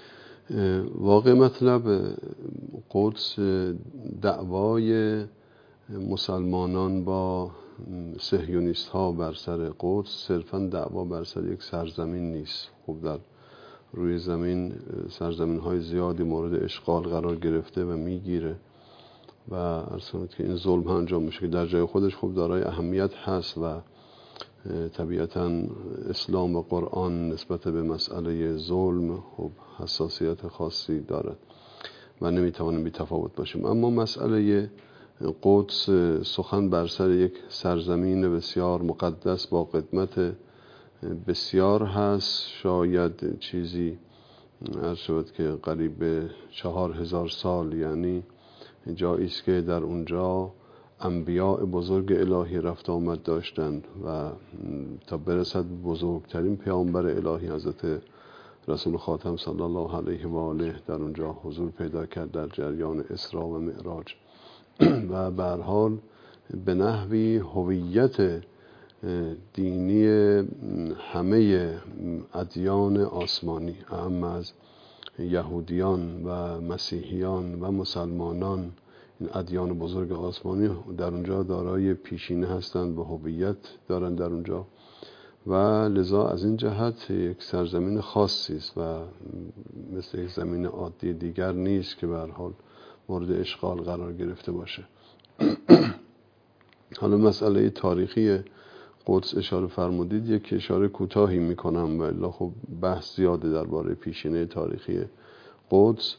واقع مطلب قدس دعوای مسلمانان با صهیونیست ها بر سر قدس صرفا دعوا بر سر یک سرزمین نیست. خب در روی زمین سرزمین های زیادی مورد اشغال قرار گرفته و میگیره و ارسانت که این ظلم ها انجام میشه که در جای خودش خب دارای اهمیت هست و طبیعتا اسلام و قرآن نسبت به مسئله ظلم خب حساسیت خاصی دارد و نمیتوانیم بی تفاوت باشیم. اما مسئله قدس سخن بر سر یک سرزمین بسیار مقدس با قدمت بسیار هست، شاید چیزی عرض شود که قریب به چهار هزار سال، یعنی جایی است که در اونجا انبیاء بزرگ الهی رفت آمد داشتند و تا برسد بزرگترین پیامبر الهی حضرت رسول خاتم صلی الله علیه و آله در اونجا حضور پیدا کرد در جریان اسراء و معراج و به هر حال به نحوی هویت دینی همه ادیان آسمانی اعم از یهودیان و مسیحیان و مسلمانان، این ادیان بزرگ آسمانی در اونجا دارای پیشینه هستند و هویت دارند در اونجا و لذا از این جهت یک سرزمین خاصی است و مثل یک زمین عادی دیگر نیست که به هر حال مورد اشغال قرار گرفته باشه. حالا مسئله تاریخی قدس اشاره فرمودید، یک اشاره کوتاهی میکنم و الا خب بحث زیاده درباره پیشینه تاریخی قدس.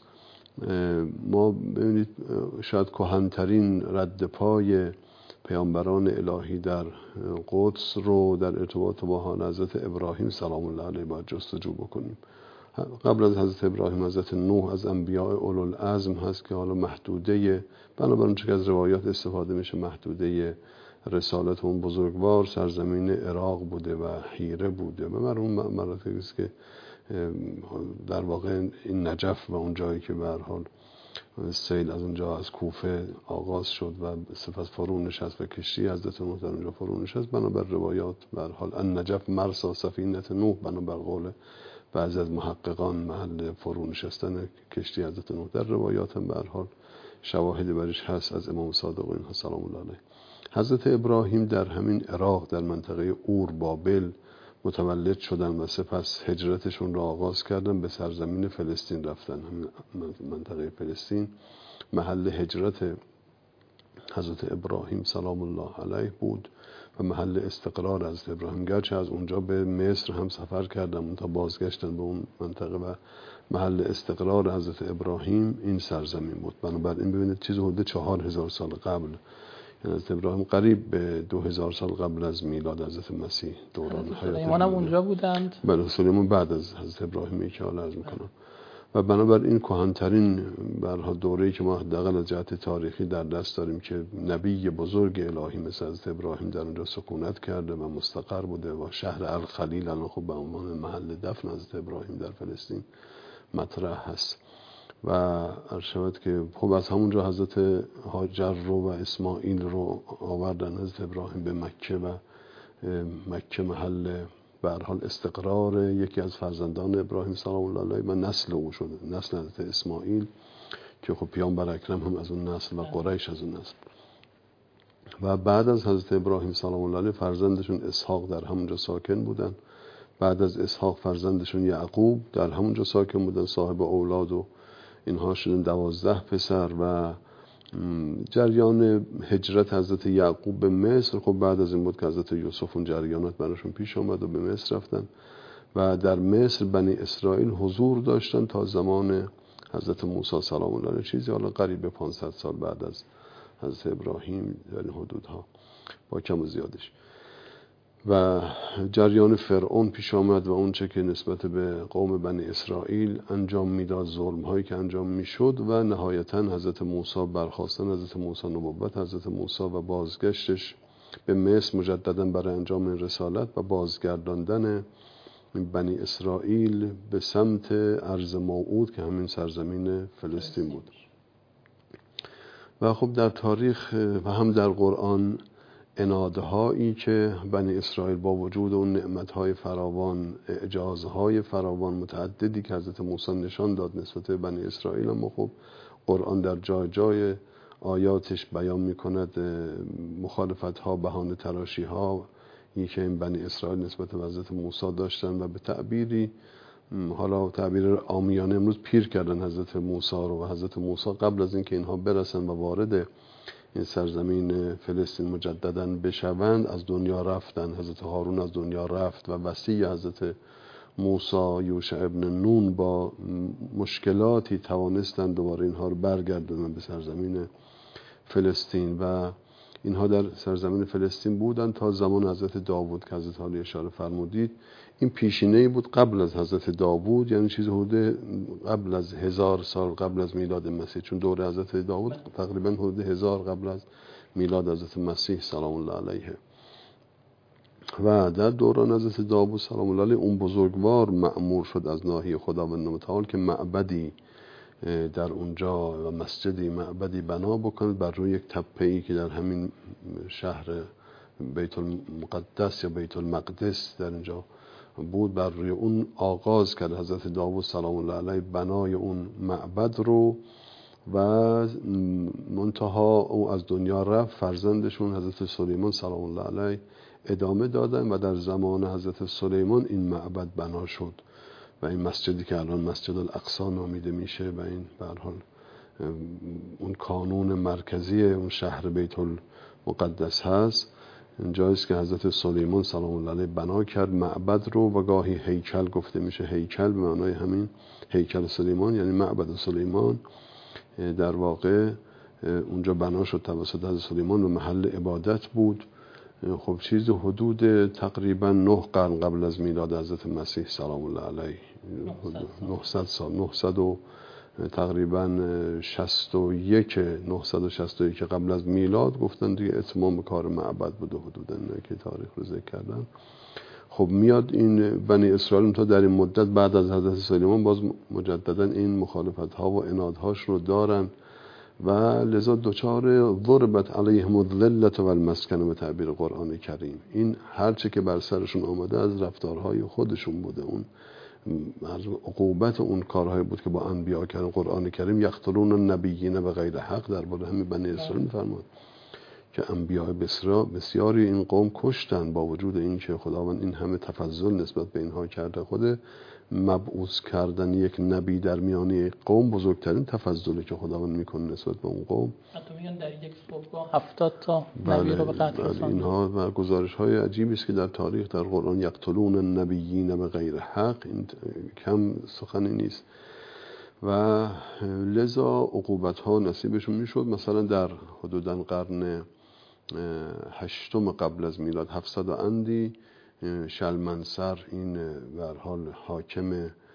ما ببینید شاید کهن‌ترین رد پای پیامبران الهی در قدس رو در ارتباط با حضرت ابراهیم سلام الله علیه باید جستجو بکنیم. قبل از حضرت ابراهیم حضرت نوح از انبیاء اولوالعزم هست که حالا محدوده، بنابراین چه از روایات استفاده میشه، محدوده رسالت اون بزرگوار سرزمین عراق بوده و حیره بوده و بر اون مناطقی است که در واقع این نجف و اون جایی که به هر حال سیل از اونجا از کوفه آغاز شد و سپس فرو نشست و کشتی حضرت نوح در اونجا فرو نشست، بنابر روایات به هر حال ان نجف مرسا سفینه نوح، بنابر قول بعضی از محققان محل فرو نشستن کشتی حضرت نوح. در روایات هم به هر حال شواهد برش هست از امام صادق و اینها سلام الله علیه. حضرت ابراهیم در همین عراق در منطقه اور بابل متولد شدن و سپس هجرتشون را آغاز کردن، به سرزمین فلسطین رفتن. همین منطقه فلسطین محل هجرت حضرت ابراهیم سلام الله علیه بود و محل استقرار حضرت ابراهیم، گرچه از اونجا به مصر هم سفر کردن تا بازگشتن به اون منطقه و محل استقرار حضرت ابراهیم این سرزمین بود. بنابراین ببینید چیز حدود چهار هزار سال قبل، یعنی حضرت ابراهیم قریب به دو هزار سال قبل از میلاد حضرت مسیح دوران حیات سلیمان هم اونجا بودند. بله، سلیمان بعد از حضرت ابراهیمی که حالا عرض میکنم و بنابراین کهن‌ترین برها دوره‌ای که ما حداقل از جهت تاریخی در دست داریم که نبی بزرگ الهی مثل حضرت ابراهیم در اونجا سکونت کرده و مستقر بوده و شهر الخلیل الان خب به عنوان محل دفن حضرت ابراهیم در فلسطین مطرح هست و عرض شود که خب از همونجا حضرت هاجر رو و اسماعیل رو آوردن حضرت ابراهیم به مکه و مکه محل به هر حال استقرار یکی از فرزندان ابراهیم سلام الله علیه و نسل او شده، نسل حضرت اسماعیل که خب پیامبر اکرم هم از اون نسل و قریش از اون نسل. و بعد از حضرت ابراهیم سلام الله علیه فرزندشون اسحاق در همونجا ساکن بودن. بعد از اسحاق فرزندشون یعقوب در همونجا ساکن بودن، صاحب اولاد و اینها شدن دوازده پسر و جریان هجرت حضرت یعقوب به مصر خب بعد از این بود که حضرت یوسف اون جریانات براشون پیش آمد و به مصر رفتن و در مصر بنی اسرائیل حضور داشتن تا زمان حضرت موسی سلام الله علیه، چیزی حالا قریب به پانصد سال بعد از حضرت ابراهیم در این حدودها با کم و زیادش. و جریان فرعون پیش آمد و اون چه که نسبت به قوم بنی اسرائیل انجام میداد، ظلم هایی که انجام میشد و نهایتا حضرت موسی برخاستن حضرت موسی نبوت حضرت موسی و بازگشتش به مصر مجددا برای انجام این رسالت و بازگرداندن بنی اسرائیل به سمت ارض موعود که همین سرزمین فلسطین بود. و خب در تاریخ و هم در قرآن انادهایی که بنی اسرائیل با وجود اون نعمتهای فراوان، اعجازهای فراوان متعددی که حضرت موسی نشان داد نسبت به بنی اسرائیل، اما خب قرآن در جای جای آیاتش بیان میکند مخالفت ها، بهانه تراشی ها این که این بنی اسرائیل نسبت به حضرت موسی داشتن و به تعبیری، حالا تعبیر عامیانه امروز، پیر کردن حضرت موسی رو. و حضرت موسی قبل از اینکه اینها برسن و وارد این سرزمین فلسطین مجددا بشوند از دنیا رفتن. حضرت هارون از دنیا رفت و وصی حضرت موسی یوشع ابن نون با مشکلاتی توانستند دوباره اینها رو برگردونن به سرزمین فلسطین و اینها در سرزمین فلسطین بودند تا زمان حضرت داوود که حضرت عالی اشاره فرمودید. این پیشینه‌ای بود قبل از حضرت داوود، یعنی چیز حدود قبل از هزار سال قبل از میلاد مسیح، چون دور حضرت داوود تقریبا حدود هزار قبل از میلاد حضرت مسیح سلام الله علیه. و در دوران حضرت داوود سلام الله علیه اون بزرگوار مأمور شد از ناحیه خداوند متعال که معبدی در اونجا و مسجدی معبدی بنا بکنه بر روی یک تپه‌ای که در همین شهر بیت المقدس یا بیت المقدس در اینجا بود. بر روی اون آغاز کرد حضرت داوود سلام الله علیه بنای اون معبد رو و منتها او از دنیا رفت. فرزندشون حضرت سلیمان سلام الله علیه ادامه دادن و در زمان حضرت سلیمان این معبد بنا شد و این مسجدی که الان مسجد الاقصی نامیده میشه و این به هر حال اون کانون مرکزی اون شهر بیت المقدس هست، اینجاست که حضرت سلیمان سلام الله علیه بنا کرد معبد رو و گاهی هیکل گفته میشه. هیکل به معنای همین هیکل سلیمان یعنی معبد سلیمان در واقع اونجا بنا شد توسط حضرت سلیمان و محل عبادت بود. خب چیز حدود تقریبا نه قرن قبل از میلاد حضرت مسیح سلام الله علیه، نهصد سال، نهصد و تقریبا شصت و یک نهصد و شصت و یک قبل از میلاد گفتن دیگه اتمام کار معبد بوده حدودا که تاریخ رو ذکر کردن. خب میاد این بنی اسرائیل تا در این مدت بعد از حضرت سلیمان باز مجددا این مخالفت ها و انادهاش رو دارن و لذا دچار ضربت علیهم الذلة و المسکنه به تعبیر قرآن کریم. این هرچه که بر سرشون آمده از رفتارهای خودشون بوده، اون از عقوبت اون کارهای بود که با انبیا کردن. قرآن کریم یقتلون النبیین به غیر حق درباره همین بنی اسرائیل می‌فرماد که انبیاء بسیاری این قوم کشتن با وجود این که خداوند این همه تفضل نسبت به اینها کرده. خود مبعوث کردن یک نبی در میانه یک قوم بزرگترین تفضلی که خداوند میکنه نسبت به اون قوم. حتی میگن در یک صبحگاه هفتاد تا نبی رو به قتل رساندن. اینها و گزارش های عجیبی است که در تاریخ در قرآن یقتلون النبیین به غیر حق، این کم سخنی نیست و لذا عقوبت ها نصیبشون میشد. مثلا در حدوداً قرن هشتم قبل از میلاد هفتصد و اندی شلمنسر این به هر حال حاکم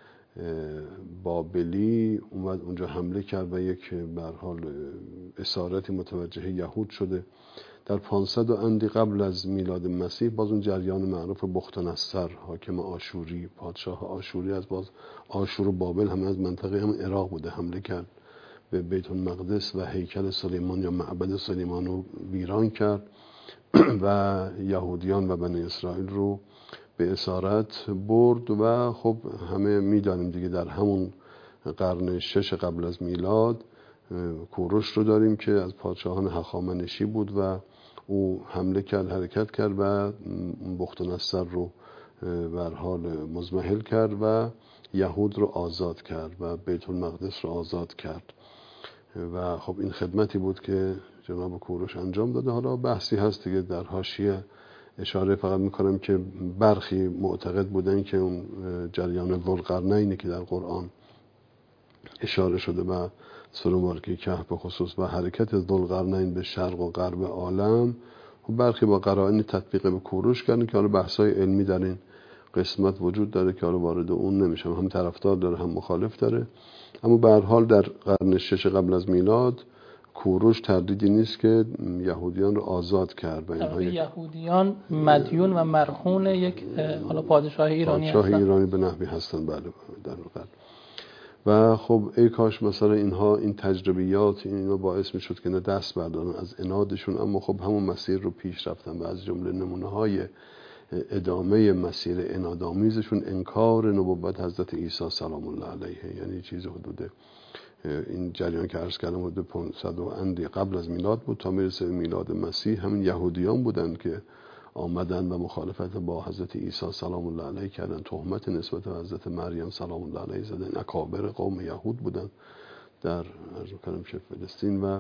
بابلی اومد اونجا حمله کرد و یک به هر حال اسارتی متوجه یهود شده. در پانصد و اندی قبل از میلاد مسیح باز اون جریان معروف بختنصر حاکم آشوری، پادشاه آشوری از باز آشور و بابل هم از منطقه هم عراق بوده، حمله کرد به بیت المقدس و هیکل سلیمان یا معبد سلیمان رو ویران کرد و یهودیان و بنی اسرائیل رو به اسارت برد. و خب همه میدانیم دیگه در همون قرن شش قبل از میلاد کوروش رو داریم که از پادشاهان هخامنشی بود و او حمله کرد، حرکت کرد و بختنصر رو به هر حال مضمحل کرد و یهود رو آزاد کرد و بیت المقدس رو آزاد کرد. و خب این خدمتی بود که جناب کوروش انجام داده. حالا بحثی هست دیگه در حاشیه، اشاره فقط میکنم که برخی معتقد بودن که اون جریان ذوالقرنینی که در قرآن اشاره شده و سوره مبارکه کهف به خصوص و حرکت ذوالقرنین به شرق و غرب عالم، برخی با قرائن تطبیق به کوروش کردن که حالا بحث‌های علمی در این قسمت وجود داره که حالا وارد اون نمیشم، هم طرفدار داره هم مخالف داره. اما به هر حال در قرن شش قبل از میلاد کوروش تردیدی نیست که یهودیان رو آزاد کرد و اینها یک... یهودیان مدیون و مرهون یک حالا پادشاه ایرانی پادشاه هستن. ایرانی به نحوی هستن بله در واقع. و خب ای کاش مثلا اینها این تجربیات اینو باعث میشد که نه دست بردارن از عنادشون، اما خب همون مسیر رو پیش رفتن و از جمله نمونه های ادامه مسیر عنادآمیزشون انکار نبوت حضرت عیسی سلام الله علیه، یعنی چیز حدود این جریان که عرض کردم حدود پانصد و اندی قبل از میلاد بود تا میرسه میلاد مسیح. همین یهودیان بودن که آمدن و مخالفت با حضرت عیسی سلام الله علیه کردن، تهمت نسبت به حضرت مریم سلام الله علیه زدن. اکابر قوم یهود بودن در عرض می‌کنم چه فلسطین و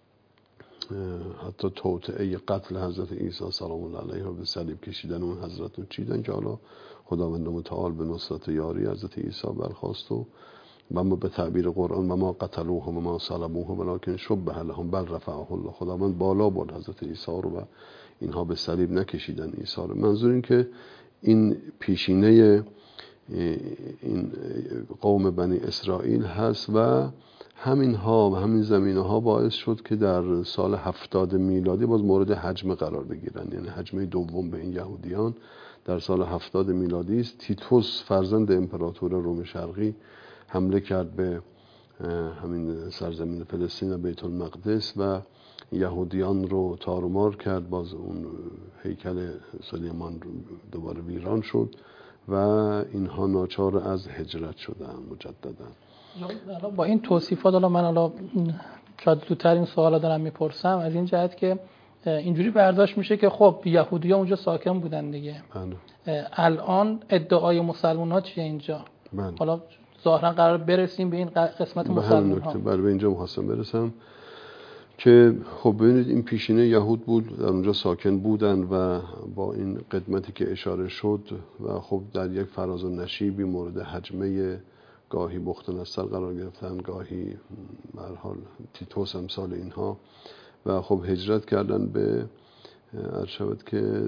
حتی توطئه قتل حضرت عیسی سلام الله علیه رو به صلیب کشیدن اون حضرت رو چیدن که حالا خداوند متعال به نصرت یاری حضرت عیسی برخاست و و ما به تعبیر قرآن و ما قتلوه و ما صلبوه ولکن شبه لهم بل رفعه الله، خداوند بالا برد حضرت عیسی رو و اینها به صلیب نکشیدن عیسی رو. منظور این که این پیشینه این قوم بنی اسرائیل هست و همین ها و همین زمینه ها باعث شد که در سال هفتاد میلادی باز مورد هجمه قرار بگیرن، یعنی هجمه دوم به این یهودیان در سال هفتاد میلادی است. تیتوس فرزند امپراتور روم شرقی حمله کرد به همین سرزمین فلسطین و بیت المقدس و یهودیان رو تار و مار کرد. باز اون هیکل سلیمان دوباره ویران شد و اینها ناچار از هجرت شدن مجددا. با این توصیفات الان من الان شاید زودتر این سوالا دارم میپرسم از این جهت که اینجوری برداشت میشه که خب یهودی‌ها اونجا ساکن بودن دیگه. بله. الان ادعای مسلمان‌ها چیه اینجا؟ بله. حالا ظاهرا قرار برسیم به این قسمت مسلمان‌ها. بله به اینجا می‌خواستم برسم که خب ببینید این پیشینه یهود بود، در اونجا ساکن بودن و با این قدمتی که اشاره شد و خب در یک فراز و نشیبی مورد هجمه گاهی بخت نصر قرار گرفتن، گاهی به هر حال تیتوس امثال اینها و خب هجرت کردن به عرض شود که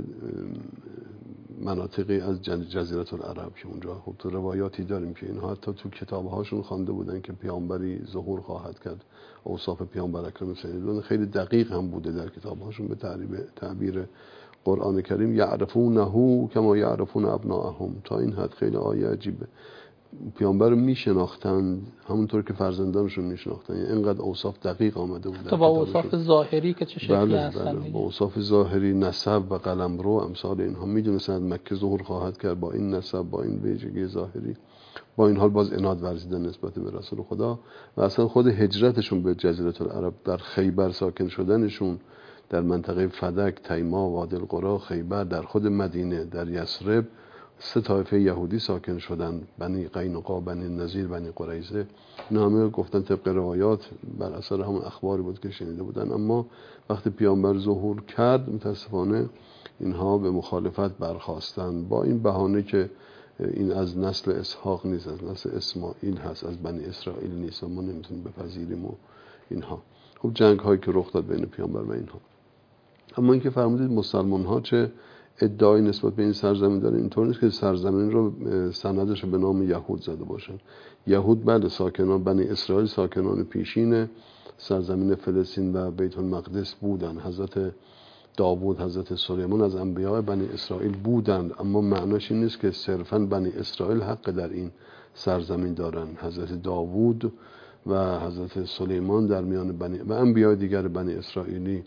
مناطقی از جزیره العرب که اونجا خب تو روایاتی داریم که اینها حتی تو کتابهاشون خوانده بودن که پیامبری ظهور خواهد کرد، اوصاف پیامبر اکرم سیدون خیلی دقیق هم بوده در کتابهاشون به تعبیر قرآن کریم یعرفونه کما یعرفون ابناءهم. تا این حد خیلی آیه عجیبه، پیامبر رو میشناختن همونطور که فرزندانشون میشناختن، یعنی اینقدر اوصاف دقیق آمده بود. تو با اوصاف ظاهری که چه شکلی بله هستن بله با اوصاف ظاهری، نسب و قلمرو امثال اینها میدونستن مکه ظهور خواهد کرد با این نسب با این ویژگی ظاهری. با این حال باز عناد ورزیدن نسبت به رسول خدا و اصلا خود هجرتشون به جزیره العرب، در خیبر ساکن شدنشون، در منطقه فدک، تیما، وادی القری، خیبر، در خود مدینه، در یثرب سه طایفه یهودی ساکن شدن، بنی قینقاع، بنی نذیر، بنی قریظه. اینا همه گفتن طبق روایات بر اثر همون اخباری بود که شنیده بودن، اما وقتی پیامبر ظهور کرد متاسفانه اینها به مخالفت برخاستن با این بهانه که این از نسل اسحاق نیست، از نسل اسماعیل هست، از بنی اسرائیل نیست و ما نمیتونیم بپذیریم و اینها. خب جنگ هایی که رخ داد بین پیامبر و اینها. اما اینکه فرمودید مسلمان ها چه ادعای نسبت به این سرزمین داره، اینطور نیست که سرزمین رو سندش رو به نام یهود زده باشن. یهود بعد ساکنان بنی اسرائیل ساکنان پیشین سرزمین فلسطین و بیت المقدس بودن. حضرت داوود، حضرت سلیمان از انبیاء بنی اسرائیل بودند، اما معناش این نیست که صرفاً بنی اسرائیل حق در این سرزمین دارن. حضرت داوود و حضرت سلیمان در میان بنی و انبیاء دیگر بنی اسرائیلی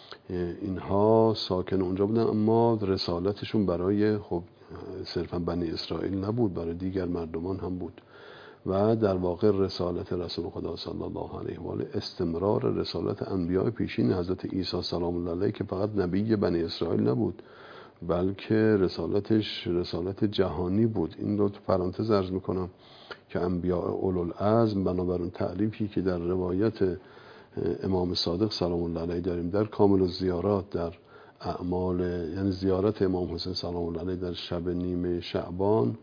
اینها ساکن اونجا بودن، اما رسالتشون برای خب صرفا بنی اسرائیل نبود، برای دیگر مردمان هم بود و در واقع رسالت رسول خدا صلی الله علیه و آله استمرار رسالت انبیاء پیشین حضرت عیسی سلام الله علیه که فقط نبی بنی اسرائیل نبود بلکه رسالتش رسالت جهانی بود. این رو تو پرانتز عرض میکنم که انبیاء اولوالعزم بنابر اون تعریفی که در روایت امام صادق سلام الله علیه داریم در کامل الزیارات، در اعمال یعنی زیارت امام حسین سلام الله علیه در شب نیمه شعبان،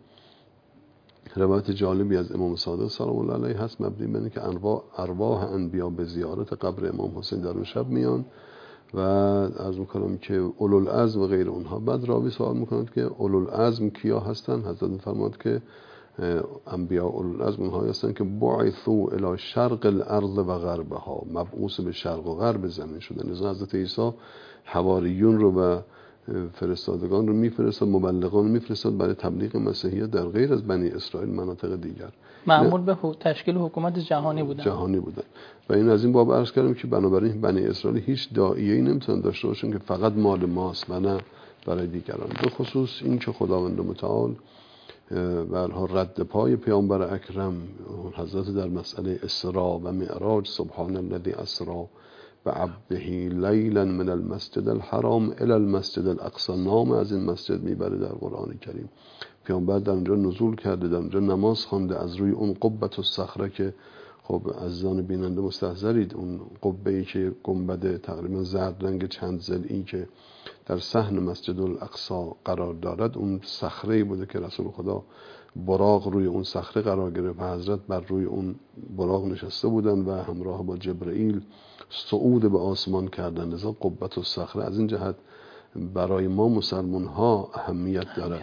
روایت جالبی از امام صادق سلام الله علیه هست مبنی بر اینکه ارواح انبیا به زیارت قبر امام حسین در اون شب میان و عرض میکنم که اولوالعزم و غیر اونها. بعد راوی سوال میکنند که اولوالعزم کیا هستن؟ حضرت میفرماد که انبیاء اولوالعزم اونها هستن که بعثوا الی شرق الارض و غربها، مبعوث به شرق و غرب زمین شدن. لذا حضرت عیسی حواریون رو و فرستادگان رو میفرستاد، مبلغان رو میفرستاد برای تبلیغ مسیحیت در غیر از بنی اسرائیل مناطق دیگر. مأمور به تشکیل حکومت جهانی بودن. جهانی بودن و این از این باب عرض کردم که بنابراین بنی اسرائیل هیچ داعیه‌ای نمیتونن داشته باشن که فقط مال ماست و نه برای دیگران. به خصوص این که خداوند متعال به هر حال رد پای پیامبر اکرم حضرت در مسئله اسراء و معراج، سبحان الذی اسری بعبده لیلا من المسجد الحرام الی المسجد الاقصی، نام از این مسجد میبره در قرآن کریم. پیامبر در اونجا نزول کرده، در اونجا نماز خوانده از روی اون قبة الصخره که خب عزیزان بیننده مستحضرید، اون قبه ای که گنبد تقریبا زرد رنگ چند ضلعی که در صحن مسجد الاقصی قرار دارد، اون صخره بوده که رسول خدا براق روی اون صخره قرار گرفت و حضرت بر روی اون براق نشسته بودن و همراه با جبرئیل صعود به آسمان کردن. لذا قبة الصخره از این جهت برای ما مسلمان ها اهمیت دارد،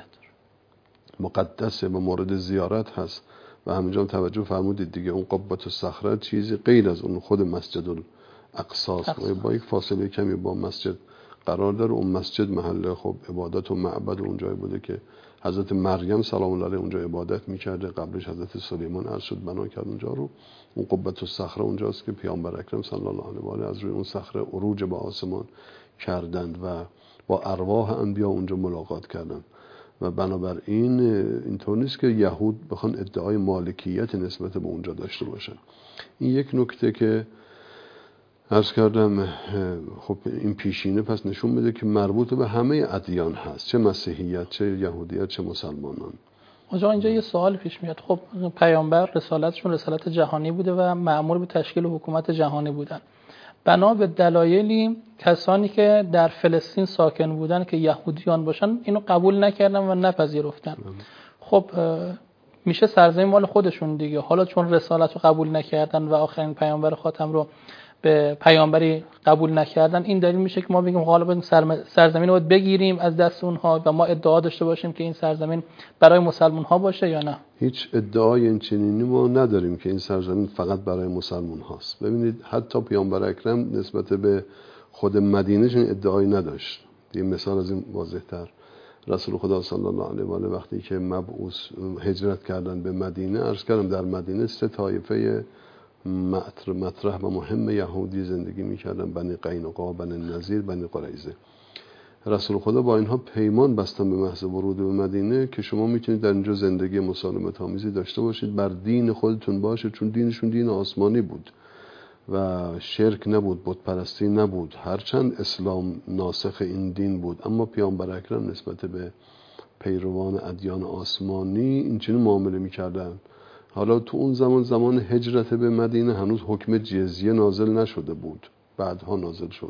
مقدسه و مورد زیارت هست و همینجا توجه فرمودید دیگه، اون قبة الصخره چیزی غیر از اون خود مسجد الاقصی است، با یک فاصله کمی با مسجد قرار داره. اون مسجد محل خب عبادت و معبد اونجایی بوده که حضرت مریم سلام الله علیها اونجا عبادت میکرده، قبلش حضرت سلیمان عرض شد بنا کرد اونجا رو. اون قبة الصخره اونجاست که پیامبر اکرم صلی الله علیه و آله از روی اون صخره عروج به آسمان کردند و با ارواح انبیا اونجا ملاقات کردند. و بنابراین اینطور نیست که یهود بخوان ادعای مالکیت نسبت به اونجا داشته باشن. این یک نکته که عرض کردم خب این پیشینه پس نشون میده که مربوط به همه ادیان هست، چه مسیحیت، چه یهودیت، چه مسلمانان. آجا اینجا یه سوال پیش میاد، خب پیامبر رسالتشون رسالت جهانی بوده و مأمور به تشکیل حکومت جهانی بودن، بنا به دلایلی کسانی که در فلسطین ساکن بودن که یهودیان باشن اینو قبول نکردن و نپذیرفتن. خب میشه سرزمین مال خودشون دیگه، حالا چون رسالت رو قبول نکردن و آخرین پیامبر خاتم رو به پیامبری قبول نکردن، این دلیل میشه که ما بگیم حالا باید سرزمین رو باید بگیریم از دست اونها و ما ادعا داشته باشیم که این سرزمین برای مسلمان ها باشه یا نه؟ هیچ ادعای این چنینی ما نداریم که این سرزمین فقط برای مسلمان هاست. ببینید حتی پیامبر اکرم نسبت به خود مدینه چون ادعایی نداشت. یه مثال از این واضح تر، رسول خدا صلی الله علیه و آله وقتی که مبعوث هجرت کردن به مدینه، عرض کردم در مدینه سه طایفه مطرح و مهم یهودی زندگی میکردن، بنی قینقاع، بنی نذیر، بنی قریظه. رسول خدا با اینها پیمان بستن به محض ورود به مدینه که شما میتونید در اینجا زندگی مسالمت آمیزی داشته باشید، بر دین خودتون باشه، چون دینشون دین آسمانی بود و شرک نبود، بت پرستی نبود، هرچند اسلام ناسخ این دین بود، اما پیامبر اکرم نسبت به پیروان ادیان آسمانی اینچنین معامله میکردن. حالا تو اون زمان زمان هجرت به مدینه هنوز حکم جزیه نازل نشده بود، بعدها نازل شد،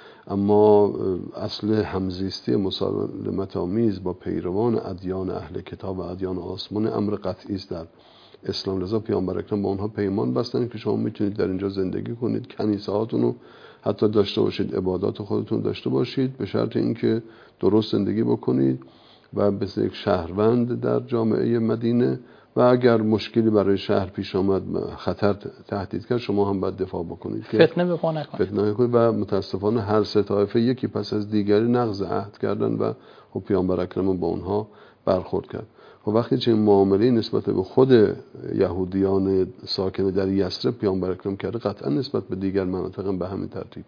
اما اصل همزیستی مسالمت آمیز با پیروان ادیان اهل کتاب و ادیان آسمان امر قطعی است در اسلام. لذا پیامبر اکرم با اونها پیمان بستن که شما میتونید در اینجا زندگی کنید، کنیسه هاتون رو حتی داشته باشید، عبادات خودتون داشته باشید، به شرط اینکه درست زندگی بکنید و مثل یک شهروند در جامعه مدینه، و اگر مشکلی برای شهر پیش آمد، خطر تهدید کرد، شما هم باید دفاع بکنید، فتنه به پا نکنید. فتنه نکنید. و متاسفانه هر سه طایفه یکی پس از دیگری نقض عهد کردن و خب پیامبر اکرم با اونها برخورد کرد. و وقتی چه معامله نسبت به خود یهودیان ساکن در یثرب پیامبر اکرم کرده، قطعا نسبت به دیگر مناطق هم به همین ترتیب.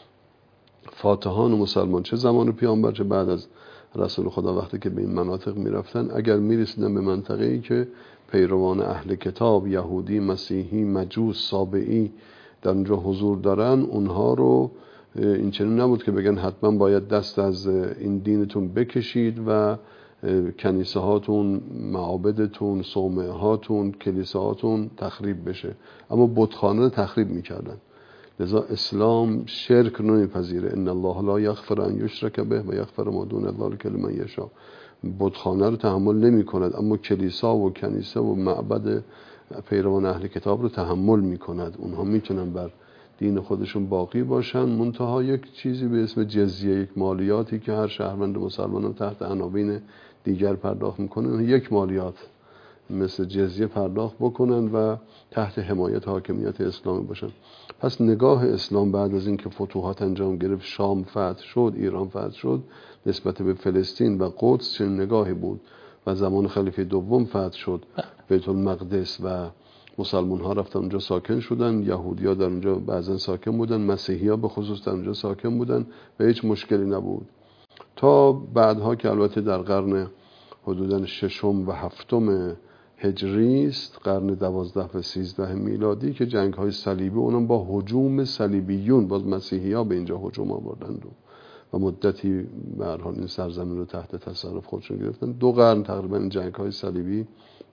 فاتحان و مسلمان چه زمان پیامبر چه بعد از رسول خدا وقتی که به این مناطق میرفتن، اگر میرسیدن به منطقه‌ای که پیروان اهل کتاب، یهودی، مسیحی، مجوس، سابعی در اونجا حضور دارن، اونها رو این چنین نبود که بگن حتما باید دست از این دینتون بکشید و کنیسه هاتون، معابدتون، صومعه هاتون، کلیسه هاتون تخریب بشه، اما بتخانه تخریب میکردن. لذا اسلام شرک رو نمیپذیره، ان الله لا یغفر ان یشرک به و یغفر ما دون ذلک لمن یشاء. بتخانه رو تحمل نمی کند، اما کلیسا و کنیسه و معبد پیروان اهل کتاب رو تحمل می کند. اونها میتونن بر دین خودشون باقی باشن، منتها یک چیزی به اسم جزیه، یک مالیاتی که هر شهروند مسلمان تحت عناوین دیگر پرداخت میکنه، یک مالیات مثل جزیه پرداخت بکنن و تحت حمایت حاکمیت اسلامی باشن. پس نگاه اسلام بعد از اینکه فتوحات انجام گرفت، شام فتح شد، ایران فتح شد، نسبت به فلسطین و قدس چه نگاهی بود و زمان خلیفه دوم فتح شد، بیت المقدس و مسلمان ها رفتن اونجا ساکن شدن، یهودی ها در اونجا بعضا ساکن بودن، مسیحی ها به خصوص در اونجا ساکن بودن و هیچ مشکلی نبود. تا بعدها که البته در قرن حدوداً ششم و هفتم هجری است، قرن دوازده و سیزده میلادی، که جنگ های صلیبی اونم با هجوم صلیبیون، باز مسیحی ها به اینجا هجوم آوردند و مدتی به هر حال این سرزمین رو تحت تصرف خودشون گرفتن. دو قرن تقریبا این جنگ های صلیبی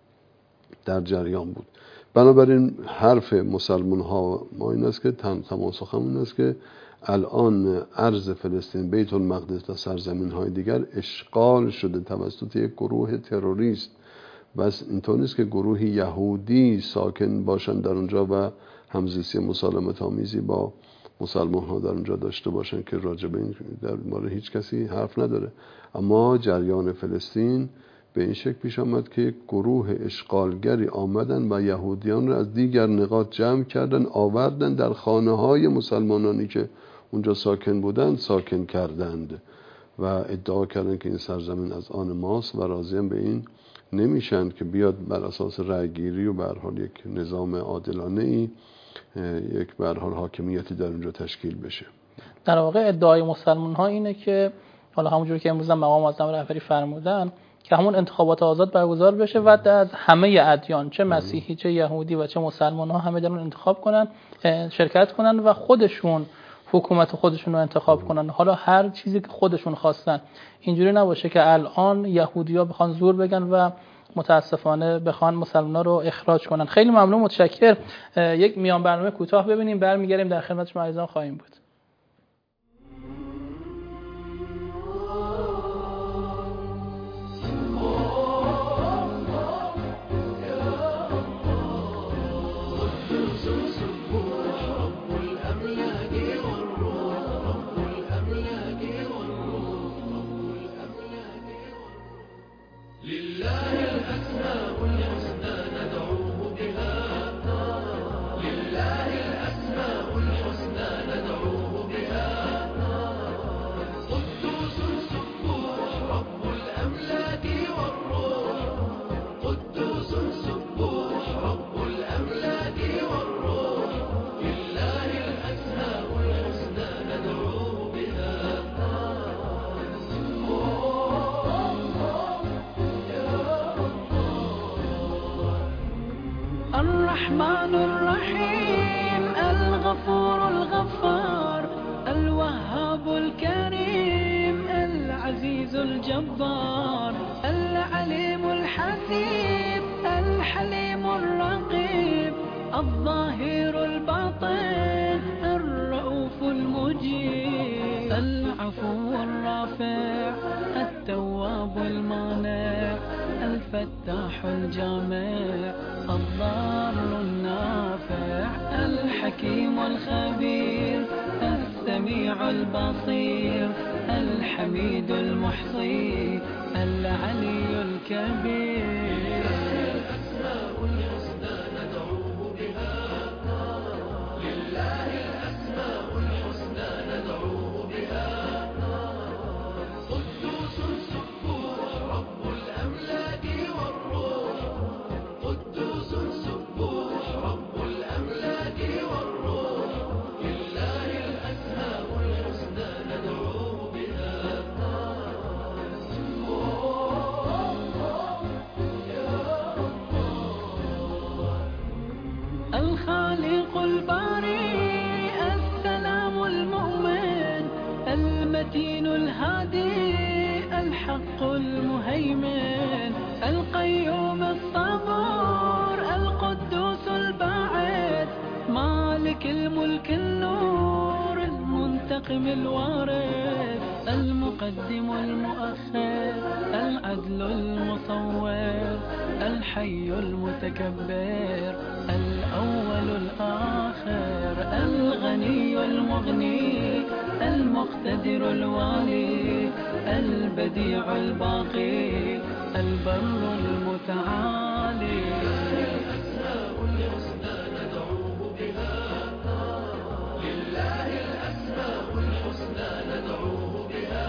در جریان بود. بنابراین حرف مسلمان ها ما این است که تماسخ هم این است که الان ارض فلسطین، بیت المقدس و سرزمین های دیگر اشغال شده توسط یک گروه تروریست. بس اینطور نیست که گروه یهودی ساکن باشن در اونجا و همزیستی مسالمت آمیزی با مسلمان ها در اونجا داشته باشن که راجع به این در مورد هیچ کسی حرف نداره. اما جریان فلسطین به این شکل پیش آمد که یک گروه اشغالگری آمدن و یهودیان را از دیگر نقاط جمع کردن، آوردن در خانه های مسلمانانی که اونجا ساکن بودند ساکن کردند و ادعا کردن که این سرزمین از آن ماست و راضی به این نمیشن که بیاد بر اساس رأیگیری و به هر حال یک نظام عادلانه ای یک به هر حال حاکمیتی در اونجا تشکیل بشه. در واقع ادعای مسلمان ها اینه که حالا همونجوری که امروز مقام معظم رهبری فرمودن که همون انتخابات آزاد برگزار بشه و از همه ادیان، چه مسیحی چه یهودی و چه مسلمان ها، همه در اون انتخاب کنن، شرکت کنن و خودشون حکومت خودشون رو انتخاب کنن، حالا هر چیزی که خودشون خواستن. اینجوری نباشه که الان یهودی‌ها بخوان زور بگن و متاسفانه بخوان مسلمان‌ها رو اخراج کنن. خیلی ممنون، متشکر. یک میان برنامه کوتاه ببینیم، برمیگردیم در خدمت شما عزیزان خواهیم بود. الرحمن الرحيم الغفور الغفار الوهاب الكريم العزيز الجبار العليم الحسيب الحليم الرقيب الظاهر الباطن الرؤوف المجيب العفو الرافع التواب المانع الفتاح الجامع الضار النافع الحكيم الخبير السميع البصير الحميد المحصي العلي الكبير. الأسماء الحسنى ندعوه بها لله الأسماء الحسنى ندعوه بها قدوس سبوح رب الأملاك والروح قدوس سبوح رب الأملاك والروح لله الأسماء الحسنى ندعوه بها. الخالق الباري السلام المؤمن المتين الهادي الحق المهيمن القيوم الصبور القدوس الباعث مالك الملك النور المنتقم الوارث المقدم المؤخر العدل المصور الحي المتكبر الأول الآخر الغني المغني المقتدر الوالي البديع الباقي البر المتعالي. الأسماء الحسنى ندعوه بها، لله الأسماء الحسنى ندعوه بها.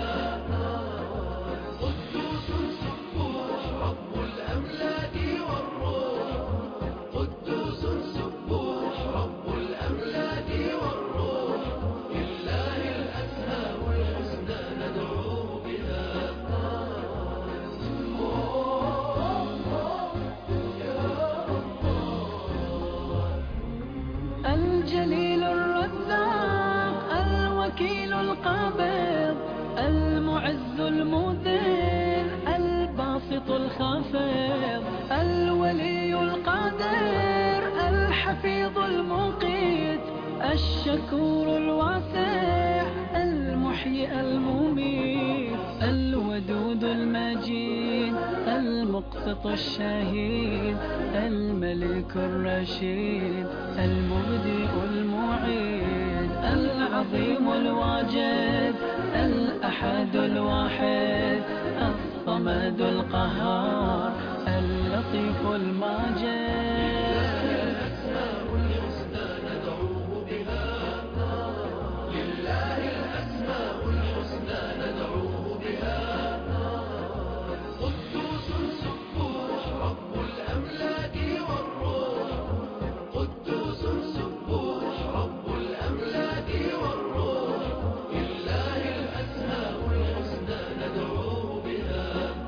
قدوس سبوح رب الأملاك والروح، قدوس سبوح رب الأملاك والروح، لله الأسماء الحسنى ندعوه بها. الجليل الرزاق الوكيل القابض المعز المذل الباسط الخافض الولي القادر الحفيظ المقيت الشكور الواسع المحيي المميت الودود المجيد المقسط الشهيد الملك الرشيد المبدئ المعيد العظيم الواجد الأحد الواحد الصمد القهار اللطيف الماجد. الأسماء الحسنى ندعوه بها، لله الأسماء الحسنى ندعوه بها. قدوس سبوح رب الأملاك والروح، قدوس سبوح رب الأملاك والروح، لله الأسماء الحسنى ندعوه بها.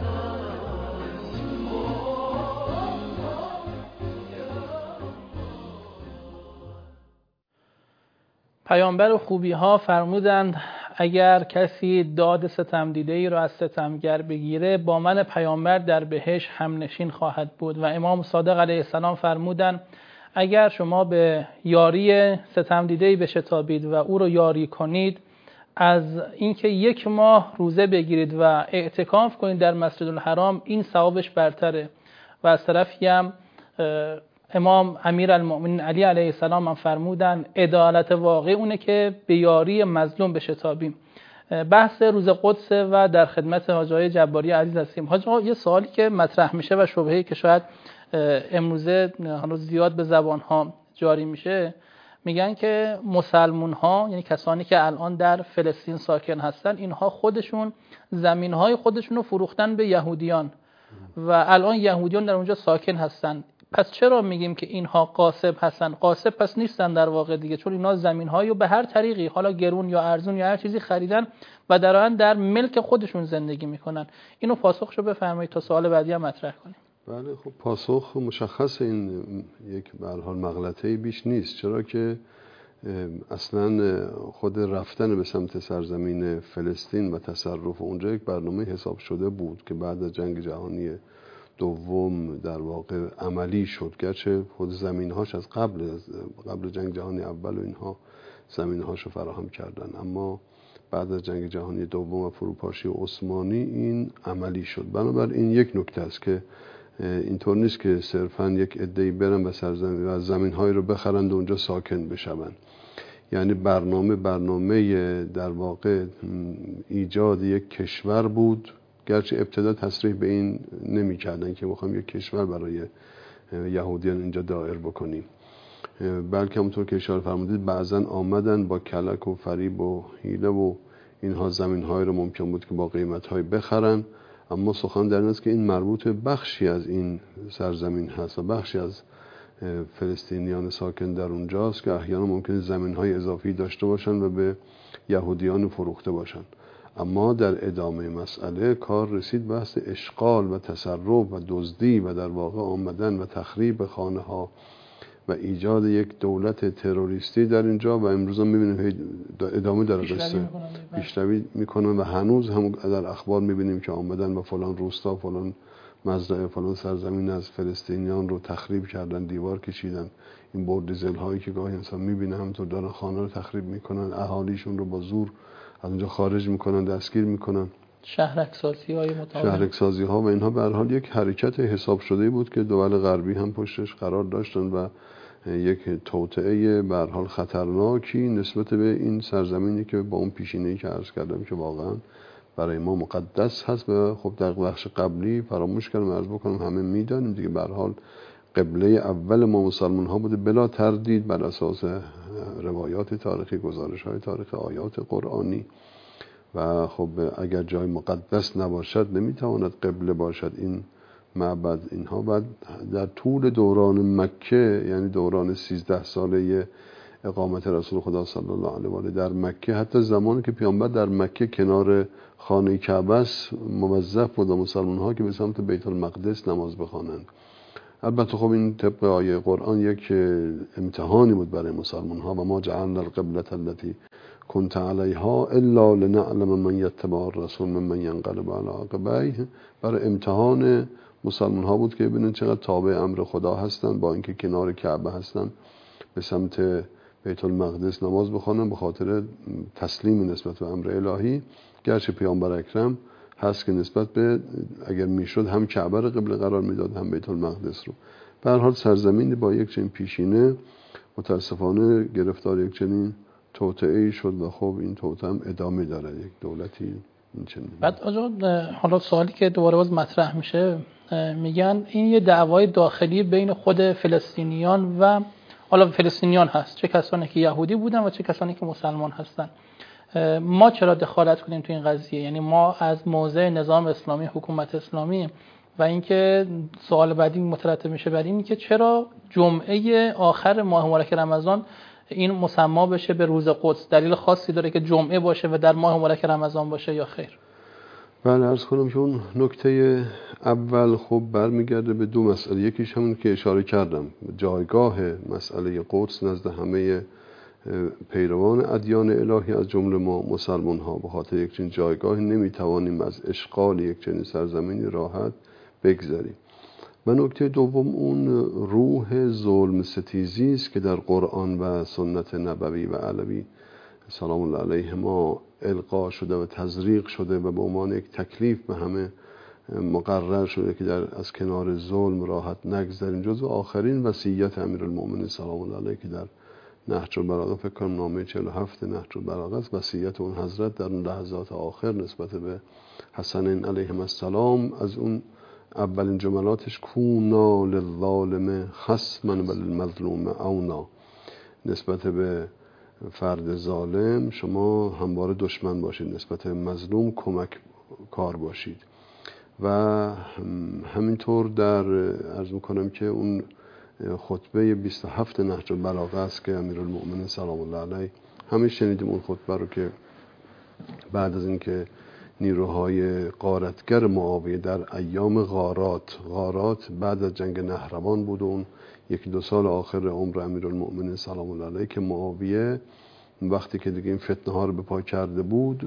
پیامبر خوبی ها فرمودند اگر کسی داد ستم دیده ای را از ستمگر بگیره با من پیامبر در بهشت همنشین خواهد بود. و امام صادق علیه السلام فرمودند اگر شما به یاری ستم دیده ای بشتابید و او رو یاری کنید، از اینکه یک ماه روزه بگیرید و اعتکاف کنید در مسجد الحرام، این ثوابش برتره. و از طرفی هم امام امیرالمؤمنین علی علیه السلام هم فرمودن عدالت واقعی اونه که به یاری مظلوم بشتابیم. بحث روز قدس و در خدمت حاجی آقای جباری عزیز هستیم. حاجی آقا، یه سوالی که مطرح میشه و شبهه‌ای که شاید امروزه هنوز زیاد به زبانها جاری میشه، میگن که مسلمون ها، یعنی کسانی که الان در فلسطین ساکن هستن، اینها خودشون زمینهای خودشون رو فروختن به یهودیان و الان یهودیان در اونجا ساکن هستن. پس چرا میگیم که اینها غاصب هستن؟ غاصب پس نیستن در واقع دیگه، چون اینا زمینهایی رو به هر طریقی، حالا گرون یا ارزون یا هر چیزی خریدن و در آن در ملک خودشون زندگی میکنن. اینو پاسخشو بفرمایید تا سوال بعدی هم مطرح کنیم. بله، خب پاسخ مشخص، این یک به هر حال مغلطه‌ای بیش نیست، چرا که اصلا خود رفتن به سمت سرزمین فلسطین و تصرف اونجا یک برنامه حساب شده بود که بعد از جنگ جهانی دوم در واقع عملی شد، گرچه خود زمینهاش از قبل از قبل جنگ جهانی اول و اینها زمینهاشو فراهم کردن، اما بعد از جنگ جهانی دوم و فروپاشی عثمانی این عملی شد. بنابراین یک نکته است که اینطور نیست که صرفاً یک عده‌ای برن و سرزمین و زمین‌های رو بخرند و اونجا ساکن بشن. یعنی برنامه برنامه در واقع ایجاد یک کشور بود، گرچه ابتدا تصریح به این نمی‌کردن که می‌خوام یک کشور برای یهودیان اینجا دایر بکنیم، بلکه همونطور که اشاره فرمودید بعضاً آمدن با کلک و فریب و حیله و اینها زمین‌های رو ممکن بود که با قیمت‌های بخرن. اما سخن در این است که این مربوط به بخشی از این سرزمین هست و بخشی از فلسطینیان ساکن در اونجاست که احیانا ممکنه زمین‌های اضافی داشته باشن و به یهودیان فروخته باشن. اما در ادامه مسئله کار رسید بحث اشغال و تصرف و دزدی و در واقع آمدن و تخریب خانه‌ها و ایجاد یک دولت تروریستی در اینجا و امروز هم می‌بینیم ادامه داره قصه پیشروی میکنن و هنوز هم در اخبار می‌بینیم که آمدن و فلان روستا، فلان مزرعه، فلان سرزمین از فلسطینیان رو تخریب کردن، دیوار کشیدن. این بردیزل هایی که گاهی انسان می‌بینه همونطور دارن خانه رو تخریب میکنن، اهالیشون رو با زور از اونجا خارج میکنن، دستگیر میکنن. شهرک سازی های متعالی شهرک سازی ها و اینها به هر حال یک حرکت حساب شده بود که دول غربی هم پشتش قرار داشتن و یک توطئه به هر حال خطرناکی نسبت به این سرزمینی که با اون پیشینه‌ای که عرض کردم که واقعا برای ما مقدس هست و خب در بخش قبلی فراموش کردم عرض بکنم همه میدانیم دیگه، به هر حال قبله اول ما مسلمان ها بوده بلا تردید بر اساس روایات تاریخی، گزارش های تاریخی، آیات قرآنی. و خب اگر جای مقدس نباشد نمیتواند قبله باشد این معبد. اینها بعد در طول دوران مکه، یعنی دوران سیزده ساله اقامت رسول خدا صلی الله علیه و آله در مکه، حتی زمانی که پیامبر در مکه کنار خانه کعبه است موظف بود مسلمان ها که به سمت بیت المقدس نماز بخوانند. البته خب این طبق آیه قرآن یک امتحانی بود برای مسلمان ها، و ما جعلنا القبلة التي كنت عليها الا لنعلم من يتبع الرسول ممن ينقلب على عقبيه. برای امتحان مسلمان ها بود که ببینن چقدر تابع امر خدا هستن، با اینکه کنار کعبه هستن به سمت بیت المقدس نماز بخوانن به خاطر تسلیم نسبت به امر الهی. گرچه پیامبر اکرم هست که نسبت به اگر میشد هم کعبه رو قبله قرار میداد هم بیت المقدس رو. به هر حال سرزمین با یک چنین پیشینه متاسفانه گرفتار یک چنین توطئه‌ای شد و خب این توطئه هم ادامه داره، یک دولتی این چنین. بعد آجا حالا سوالی که دوباره باز مطرح میشه، میگن این یه دعوای داخلی بین خود فلسطینیان و حالا فلسطینیان هست، چه کسانی که یهودی بودن و چه کسانی که مسلمان هستن. ما چرا دخالت کنیم تو این قضیه؟ یعنی ما از موضع نظام اسلامی، حکومت اسلامی، و اینکه سوال بعدی مترتب میشه بر این که چرا جمعه آخر ماه مبارک رمضان این مسما بشه به روز قدس؟ دلیل خاصی داره که جمعه باشه و در ماه مبارک رمضان باشه یا خیر؟ بله عرض کنم که اون نکته اول خب برمیگرده به دو مسئله. یکیش همون که اشاره کردم، جایگاه مسئله قدس نزد همه پیروان ادیان الهی از جمله ما مسلمان ها. به خاطر یک چنین جایگاهی نمیتوانیم از اشغال یک چنین سرزمینی راحت بگذریم. و نکته دوم اون روح ظلم ستیزی است که در قرآن و سنت نبوی و علوی سلام الله علیهما القا شده و تزریق شده و به عنوان یک تکلیف به همه مقرر شده که در از کنار ظلم راحت نگذریم. جزو آخرین وصیت امیرالمؤمنین سلام الله علیه که در نهج البلاغه، فکر کنم نامه چهل و هفت نهج البلاغه است، وصیت اون حضرت در اون لحظات آخر نسبت به حسنین علیهم السلام، از اون اولین جملاتش کونا للظالم خصما وللمظلوم اونا، نسبت به فرد ظالم شما همواره دشمن باشید، نسبت به مظلوم کمک کار باشید. و همینطور در عرض میکنم که اون خطبه بیست و هفت نهج البلاغه است که امیرالمؤمنین سلام الله علیه همه شنیدیم اون خطبه رو، که بعد از اینکه نیروهای غارتگر معاویه در ایام غارات غارات بعد از جنگ نهروان بود، اون یکی دو سال آخر عمر امیرالمؤمنین سلام الله علیه، که معاویه وقتی که دیگه این فتنه ها رو به پا کرده بود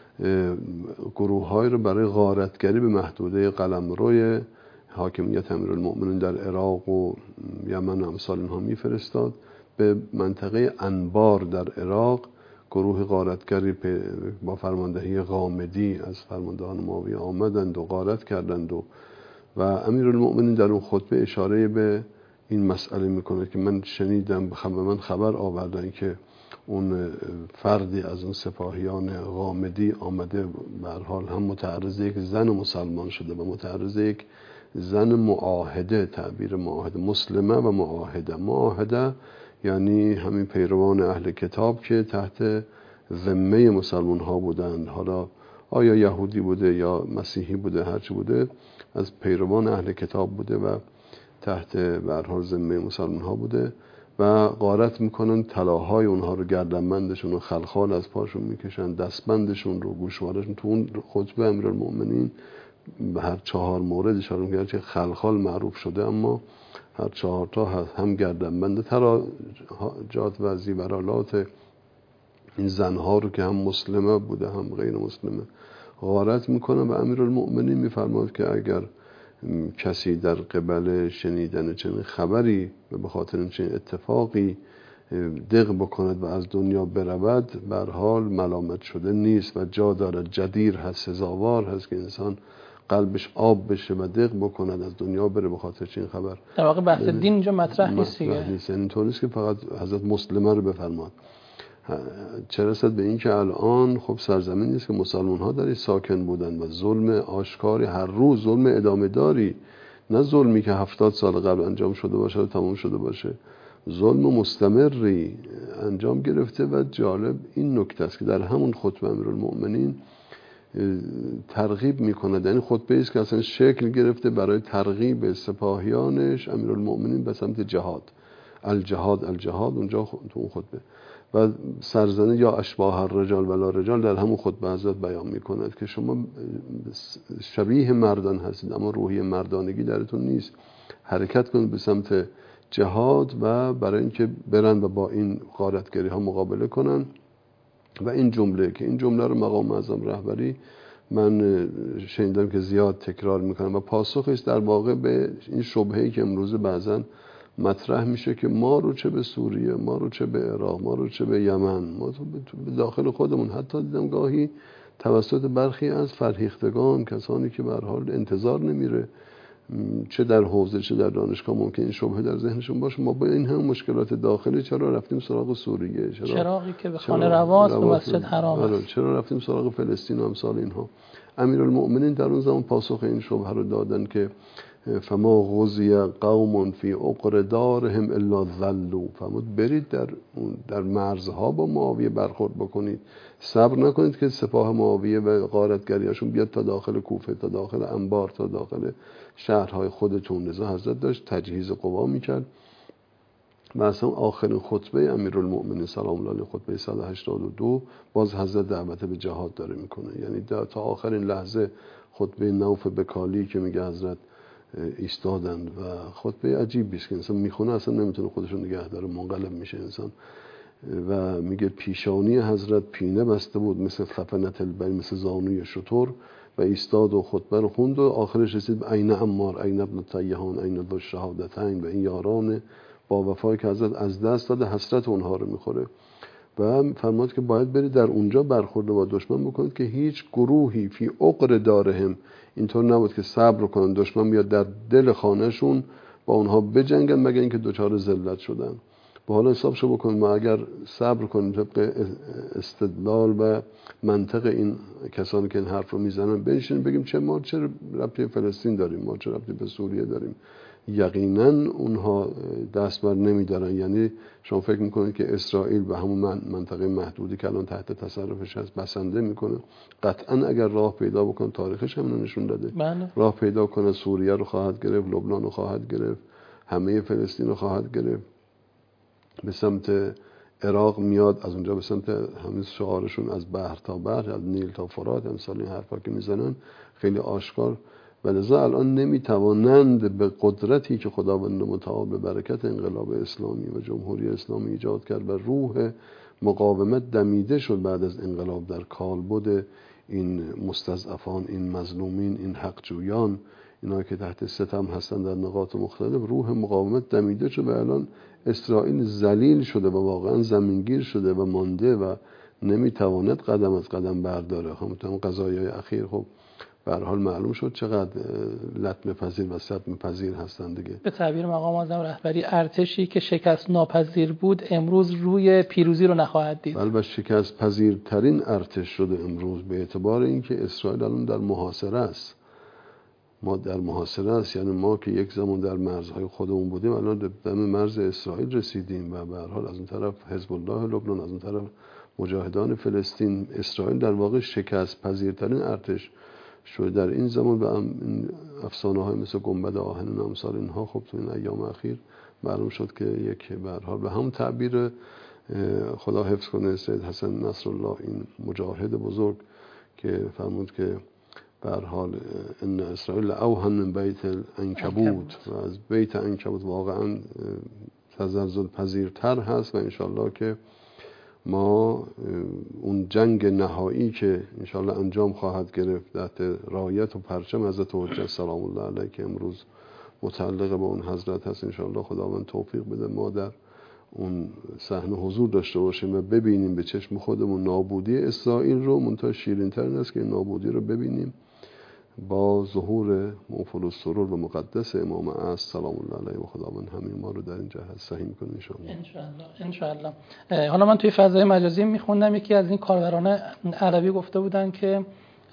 گروه های رو برای غارتگری به محدوده قلمروی حاکمیت امیرالمؤمنین در عراق و یمن و امثال اینها میفرستاد. به منطقه انبار در عراق گروه غارتگری با فرماندهی غامدی از فرماندهان معاویه آمدند و غارت کردند و و امیرالمؤمنین در اون خطبه اشاره به این مسئله میکنه که من شنیدم به من خبر آوردن که اون فردی از اون سپاهیان غامدی آمده، به هر حال هم متعرض یک زن مسلمان شده و متعرض یک زن معاهده، تعبیر معاهده مسلمه و معاهده. معاهده یعنی همین پیروان اهل کتاب که تحت ذمه مسلمان ها بودند، حالا آیا یهودی بوده یا مسیحی بوده هرچی بوده، از پیروان اهل کتاب بوده و تحت به هر حال ذمه مسلمان ها بوده و غارت میکنن، طلاهای اونها رو، گردنبندشون رو خلخال از پاشون میکشن، دستبندشون رو، گوشوارشون. تو اون خطبه امیرالمؤمنین به هر چهار مورد اشاره میکنه که خلخال معروف شده، اما هر چهار تا هم گردنبند، تراجات و زیورالات این زنها رو که هم مسلمه بوده هم غیر مسلمه غارت میکنه. و امیرالمؤمنین میفرماید که اگر کسی در قبل شنیدن چنین خبری و به خاطر چنین اتفاقی دق بکند و از دنیا برود، به هر حال ملامت شده نیست و جا دارد، جدیر هست، سزاوار هست که انسان قلبش آب بشه و دق بکند از دنیا بره به خاطر چنین خبر. در واقع بحث دین اینجا مطرح نیست دیگه، نیست. یعنی اینطور نیست که فقط حضرت مسلمه رو بفرماد. چه رسد به این که الان خب سرزمینی نیست که مسلمان ها در ساکن بودن و ظلم آشکاری هر روز، ظلم ادامه داری، نه ظلمی که هفتاد سال قبل انجام شده باشه و تمام شده باشه، ظلم مستمری انجام گرفته. و جالب این نکته است که در همون خطبه امیرالمؤمنین ترغیب میکنه، یعنی خطبه است که اصلا شکل گرفته برای ترغیب سپاهیانش امیرالمؤمنین به سمت جهاد، الجهاد الجهاد اونجا تو اون خطبه. و سرزنه یا اشباح الرجال ولا رجال در همون خطبه حضرت بیان میکند که شما شبیه مردان هستید اما روحی مردانگی درتون نیست، حرکت کنید به سمت جهاد و برای اینکه برن و با این غارتگری ها مقابله کنن. و این جمله که این جمله رو مقام معظم رهبری من شنیدم که زیاد تکرار میکنم و پاسخش در واقع به این شبهه‌ای که امروز بعضا مطرح میشه که ما رو چه به سوریه، ما رو چه به عراق، ما رو چه به یمن، ما تو به داخل خودمون. حتی دیدم گاهی توسط برخی از فرهیختگان، کسانی که به هر حال انتظار نمیره چه در حوزه چه در دانشگاه ممکن این شبهه در ذهنشون باشه، ما با این هم مشکلات داخلی چرا رفتیم سراغ سوریه، چرا چراغی که به خانه رواست و مسجد حرام است، چرا رفتیم سراغ فلسطین و امثال اینها. امیرالمؤمنین در اون زمان پاسخ این شبهه رو دادن که فما غزی قوم فی عقر دارهم الا ذلوا، فرمود برید در در مرزها با معاویه برخورد بکنید، صبر نکنید که سپاه معاویه و غارتگریاشون بیاد تا داخل کوفه، تا داخل انبار، تا داخل شهرهای خودتون. لذا حضرت داشت تجهیز قوا میکرد. و اصلا آخرین خطبه امیرالمؤمنین سلام الله علیه، خطبه صد و هشتاد و دو، باز حضرت دعوت به جهاد داره میکنه. یعنی تا آخرین لحظه خطبه نوف بکالی که میگه حضرت ایستادند و خطبه عجیبی است که انسان میخونه اصلا نمیتونه خودشون نگه داره، منقلب میشه انسان. و میگه پیشانی حضرت پینه بسته بود مثل خفنت البین، مثل زانوی شتر، و ایستاد و خطبه رو خوند و آخرش رسید به عین عمار، عین ابن طیهان، عین ذو الشهادتین، و این یاران با وفای که حضرت از دست داده حسرت اونها رو میخوره. و فرمود که باید برید در اونجا برخورد با دشمن بکنید که هیچ گروهی فی عقر دارهم، اینطور نبود که صبر کنن دشمن بیاد در دل خانهشون با اونها بجنگن مگر اینکه دوچار ذلت شدن. با حالا حسابشو بکنید، ما اگر صبر کنیم طبق استدلال و منطق این کسانی که این حرف رو میزنن بنشینیم بگیم چه ما چه ربطی فلسطین داریم، ما چه ربطی به سوریه داریم، یقینا اونها دست بر نمیدارن. یعنی شما فکر میکنید که اسرائیل به همون منطقه محدودی که الان تحت تصرفش هست بسنده میکنه؟ قطعا اگر راه پیدا بکنه، تاریخش همین نشون داده، بله. راه پیدا کنه سوریه رو خواهد گرفت، لبنان رو خواهد گرفت، همه فلسطین رو خواهد گرفت، به سمت عراق میاد، از اونجا به سمت همین شعارشون از بحر تا بحر، از نیل تا فرات، امثال این حرفا که میزنن خیلی آشکار. ولذا الان نمیتوانند به قدرتی که خداوند متعال به برکت انقلاب اسلامی و جمهوری اسلامی ایجاد کرد و روح مقاومت دمیده شد بعد از انقلاب در کالبد این مستضعفان، این مظلومین، این حقجویان، اینا که تحت ستم هستن در نقاط مختلف، روح مقاومت دمیده شد و الان اسرائیل ذلیل شده و واقعا زمینگیر شده و مانده و نمیتواند قدم از قدم برداره. همون قضایای اخیر خب به هر حال معلوم شد چقدر لطمه پذیر و صدمه پذیر هستند دیگه. به تعبیر مقام معظم رهبری، ارتشی که شکست ناپذیر بود امروز روی پیروزی رو نخواهد دید. بله، شکست پذیرترین ارتش شده امروز به اعتبار اینکه اسرائیل الان در محاصره است. ما در محاصره است، یعنی ما که یک زمان در مرزهای خودمون بودیم الان دم مرز اسرائیل رسیدیم و به هر حال از اون طرف حزب الله لبنان، از اون طرف مجاهدان فلسطین. اسرائیل در واقع شکست پذیرترین ارتش شده در این زمان. و افسانه های مثل گنبد آهن و امثال اینها خب تو این ایام اخیر معلوم شد که یک به هر حال به هم تعبیر خدا حفظ کنه سید حسن نصرالله، این مجاهد بزرگ، که فرمود که به هر حال ان اسرائیل اوهن من بیت العنکبوت، و از بیت عنکبوت واقعا تزلزل پذیرتر هست. و انشالله که ما اون جنگ نهایی که انشالله انجام خواهد گرفت تحت رایت و پرچم حضرت حجت سلام الله علیه که امروز متعلق به اون حضرت هست، انشالله خداوند توفیق بده ما در اون صحنه حضور داشته باشیم و ببینیم به چشم خودمون نابودی اسرائیل رو. منتها شیرین‌تر این است که نابودی رو ببینیم با ظهور موفل السرور و مقدس امام عصر سلام الله علیه و خداوند همه ما رو در این جهت صحیح می‌کنه ان شاء الله. ان شاء الله. حالا من توی فضای مجازی میخوندم یکی از این کاربران عربی گفته بودن که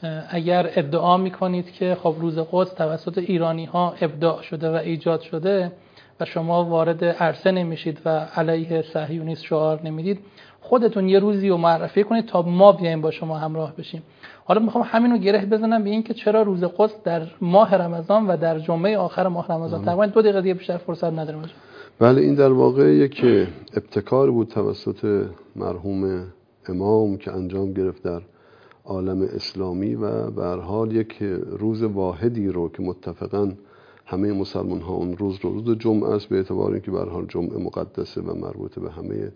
اگر ادعا میکنید که خب روز قدس توسط ایرانی ها ابداع شده و ایجاد شده و شما وارد عرصه نمیشید و علیه صهیونیسم شعار نمیدید، خودتون یه روزی رو معرفی کنید تا ما بیایم با شما همراه بشیم. حالا میخوام همین رو گره بزنم به این که چرا روز قدس در ماه رمضان و در جمعه آخر ماه رمضان. تقریبا دو دقیقه دیگه بیشتر فرصت نداریم. بله، این در واقع یک ابتکار بود توسط مرحوم امام که انجام گرفت در عالم اسلامی و به هر حال یک روز واحدی رو که متفقاً همه مسلمان ها اون روز رو روز جمعه است، به اعتبار اینکه به هر حال جمعه مقدسه و مربوط به همه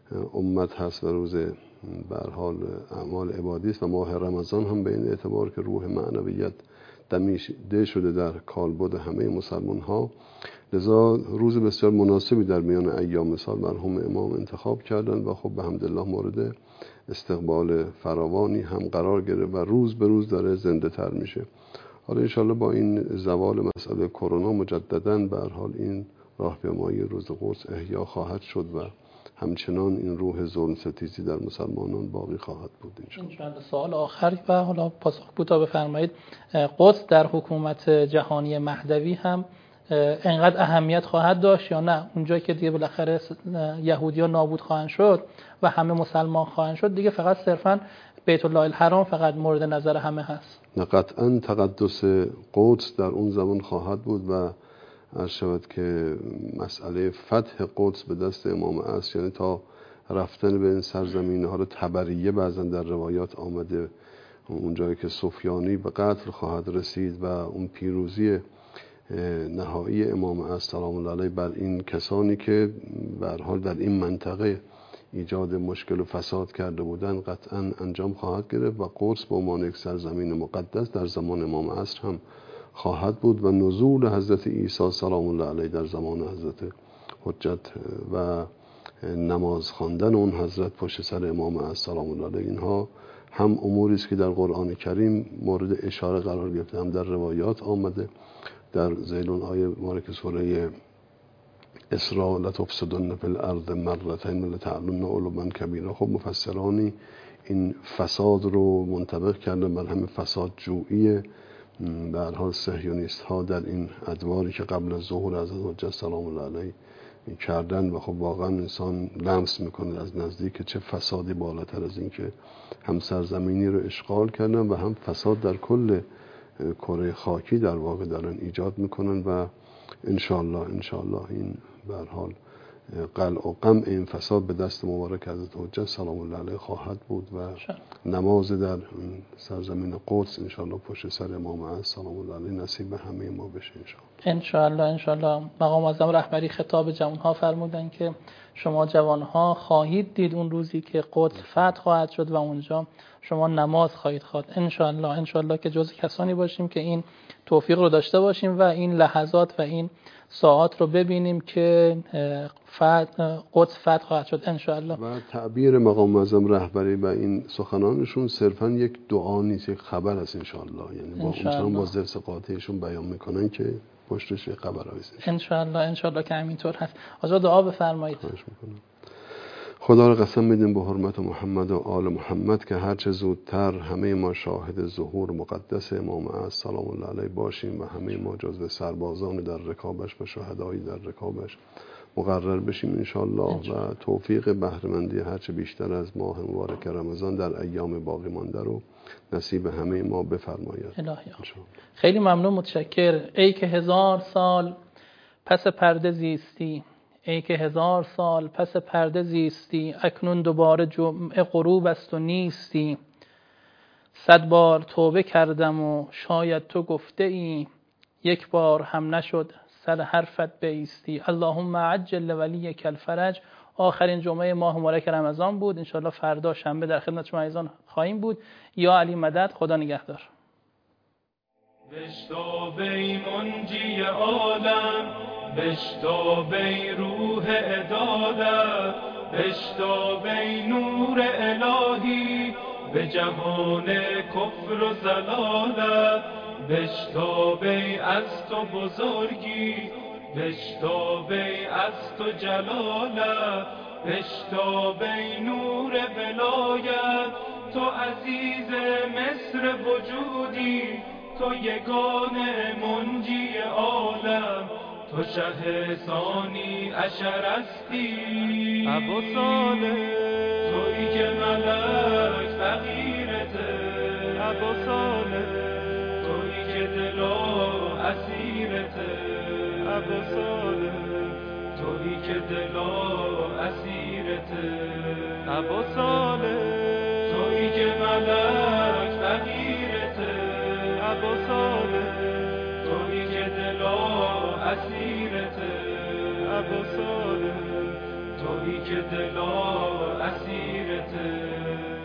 امت هست و روز به هر حال اعمال عبادی است و ماه رمضان هم به این اعتبار که روح معنویت دمیده شده در کالبد همه مسلمان ها، لذا روز بسیار مناسبی در میان ایام سال مرحوم امام انتخاب کردند و خب به حمدالله مورد استقبال فراوانی هم قرار گرفت و روز به روز داره زنده تر میشه. حالا انشالله با این زوال مسئله کرونا مجدداً به هر حال این راهپیمایی روز قدس احیا خواهد شد و همچنان این روح ظلم ستیزی در مسلمانان باقی خواهد بود انشالله. سوال آخر و حالا پاسخ کوتاه بفرمایید. قدس در حکومت جهانی مهدوی هم انقدر اهمیت خواهد داشت یا نه؟ اونجایی که دیگه بالاخره یهودی‌ها نابود خواهند شد و همه مسلمان خواهند شد، دیگه فقط صرفاً بیت الله الحرام فقط مورد نظر همه هست. نه، قطعاً تقدس قدس در اون زمان خواهد بود و عرض شود که مسئله فتح قدس به دست امام عصر، یعنی تا رفتن به این سرزمین، حالا تبریه بعضا در روایات آمده، اونجایی که سفیانی به قتل خواهد رسید و اون پیروزی نهایی امام عصر سلام الله علیه بر این کسانی که به هر حال در این منطقه ایجاد مشکل و فساد کرده بودن قطعا انجام خواهد گرفت و قدس به عنوان یک سرزمین مقدس در زمان امام عصر هم خواهد بود و نزول حضرت عیسی سلام الله علیه در زمان حضرت حجت و نماز خواندن اون حضرت پشت سر امام عصر سلام الله علیه، اینها هم اموری است که در قرآن کریم مورد اشاره قرار گرفته، هم در روایات آمده. در ذیل اون آیه مبارک سوره اسراء لتفسدن فی الارض مرتين ولتعلن علوا کبیرا، خب مفسرانی این فساد رو منطبق کردن بر همین فساد جویی به هر حال صهیونیست ها در این ادواری که قبل از ظهور حضرت حجت سلام الله علیه کردن و خب واقعا انسان لمس میکنه از نزدیک که چه فسادی بالاتر از این که هم سرزمینی رو اشغال کردن و هم فساد در کل کره خاکی در واقع دارن ایجاد میکنن و انشالله انشالله این به هر حال قلع و قمع این فساد به دست مبارک حضرت حجت سلام الله علیه خواهد بود و نماز در سرزمین قدس انشالله پشت سر امام عصر سلام الله علیه نصیب همه ما بشه انشالله. انشالله انشالله. مقام معظم رهبری خطاب جوانها فرمودن که شما جوانها خواهید دید اون روزی که قدس فتح خواهد شد و اونجا شما نماز خواهید خواند. انشالله انشالله که جز کسانی باشیم که این توفیق رو داشته باشیم و این لحظات و این ساعات رو ببینیم که قدس فتح خواهد شد انشالله. و تعبیر مقام معظم رهبری و این سخنانشون صرفا یک دعا نیست، یک خبر است انشالله، یعنی با اونچنان با ضرس قاطعشون بیان میکنن که پشتش یک خبر هست انشالله. انشالله که همینطور هست. آقا دعا بفرمایید. خدا را قسم میدیم به حرمت محمد و آل محمد که هرچه زودتر همه ما شاهد ظهور مقدس امام عصر سلام الله علیه باشیم و همه ما جزو سربازان در رکابش و شهدایی در رکابش مقرر بشیم انشالله و توفیق بهره‌مندی هرچه بیشتر از ماه مبارک رمضان در ایام باقی مانده رو نصیب همه ما بفرماید. الهی خیلی ممنون، متشکر. ای که هزار سال پس پرده زیستی، ای که هزار سال پس پرده زیستی، اکنون دوباره جمعه غروب است و نیستی. صد بار توبه کردم و شاید تو گفته ای، یک بار هم نشد سر حرفت بایستی. اللهم عجل ولیک الفرج. آخرین جمعه ماه مبارک رمضان بود. انشالله فردا شنبه در خدمت شما عزیزان خواهیم بود. یا علی مدد. خدا نگهدار. بشتابی منجی عالم، بشتابی روح عدالت، بشتابی نور الهی به جهان کفر و ضلالت، بشتابی از تو بزرگی، بشتابی از تو جلالت، بشتابی نور ولایت. تو عزیز مصر وجودی، تو یگانه منجی عالم، تو شه ثانی عشر هستی. ابو صالح تویی که ملک فقیرته، ابو صالح تویی که دلا اسیرته، ابو صالح تویی که دلا اسیرته، ابو صالح تویی که ملک فقیرته، ابو صالح تویی که دلا اسیرته، ابو صالح تویی که دلا اسیرته.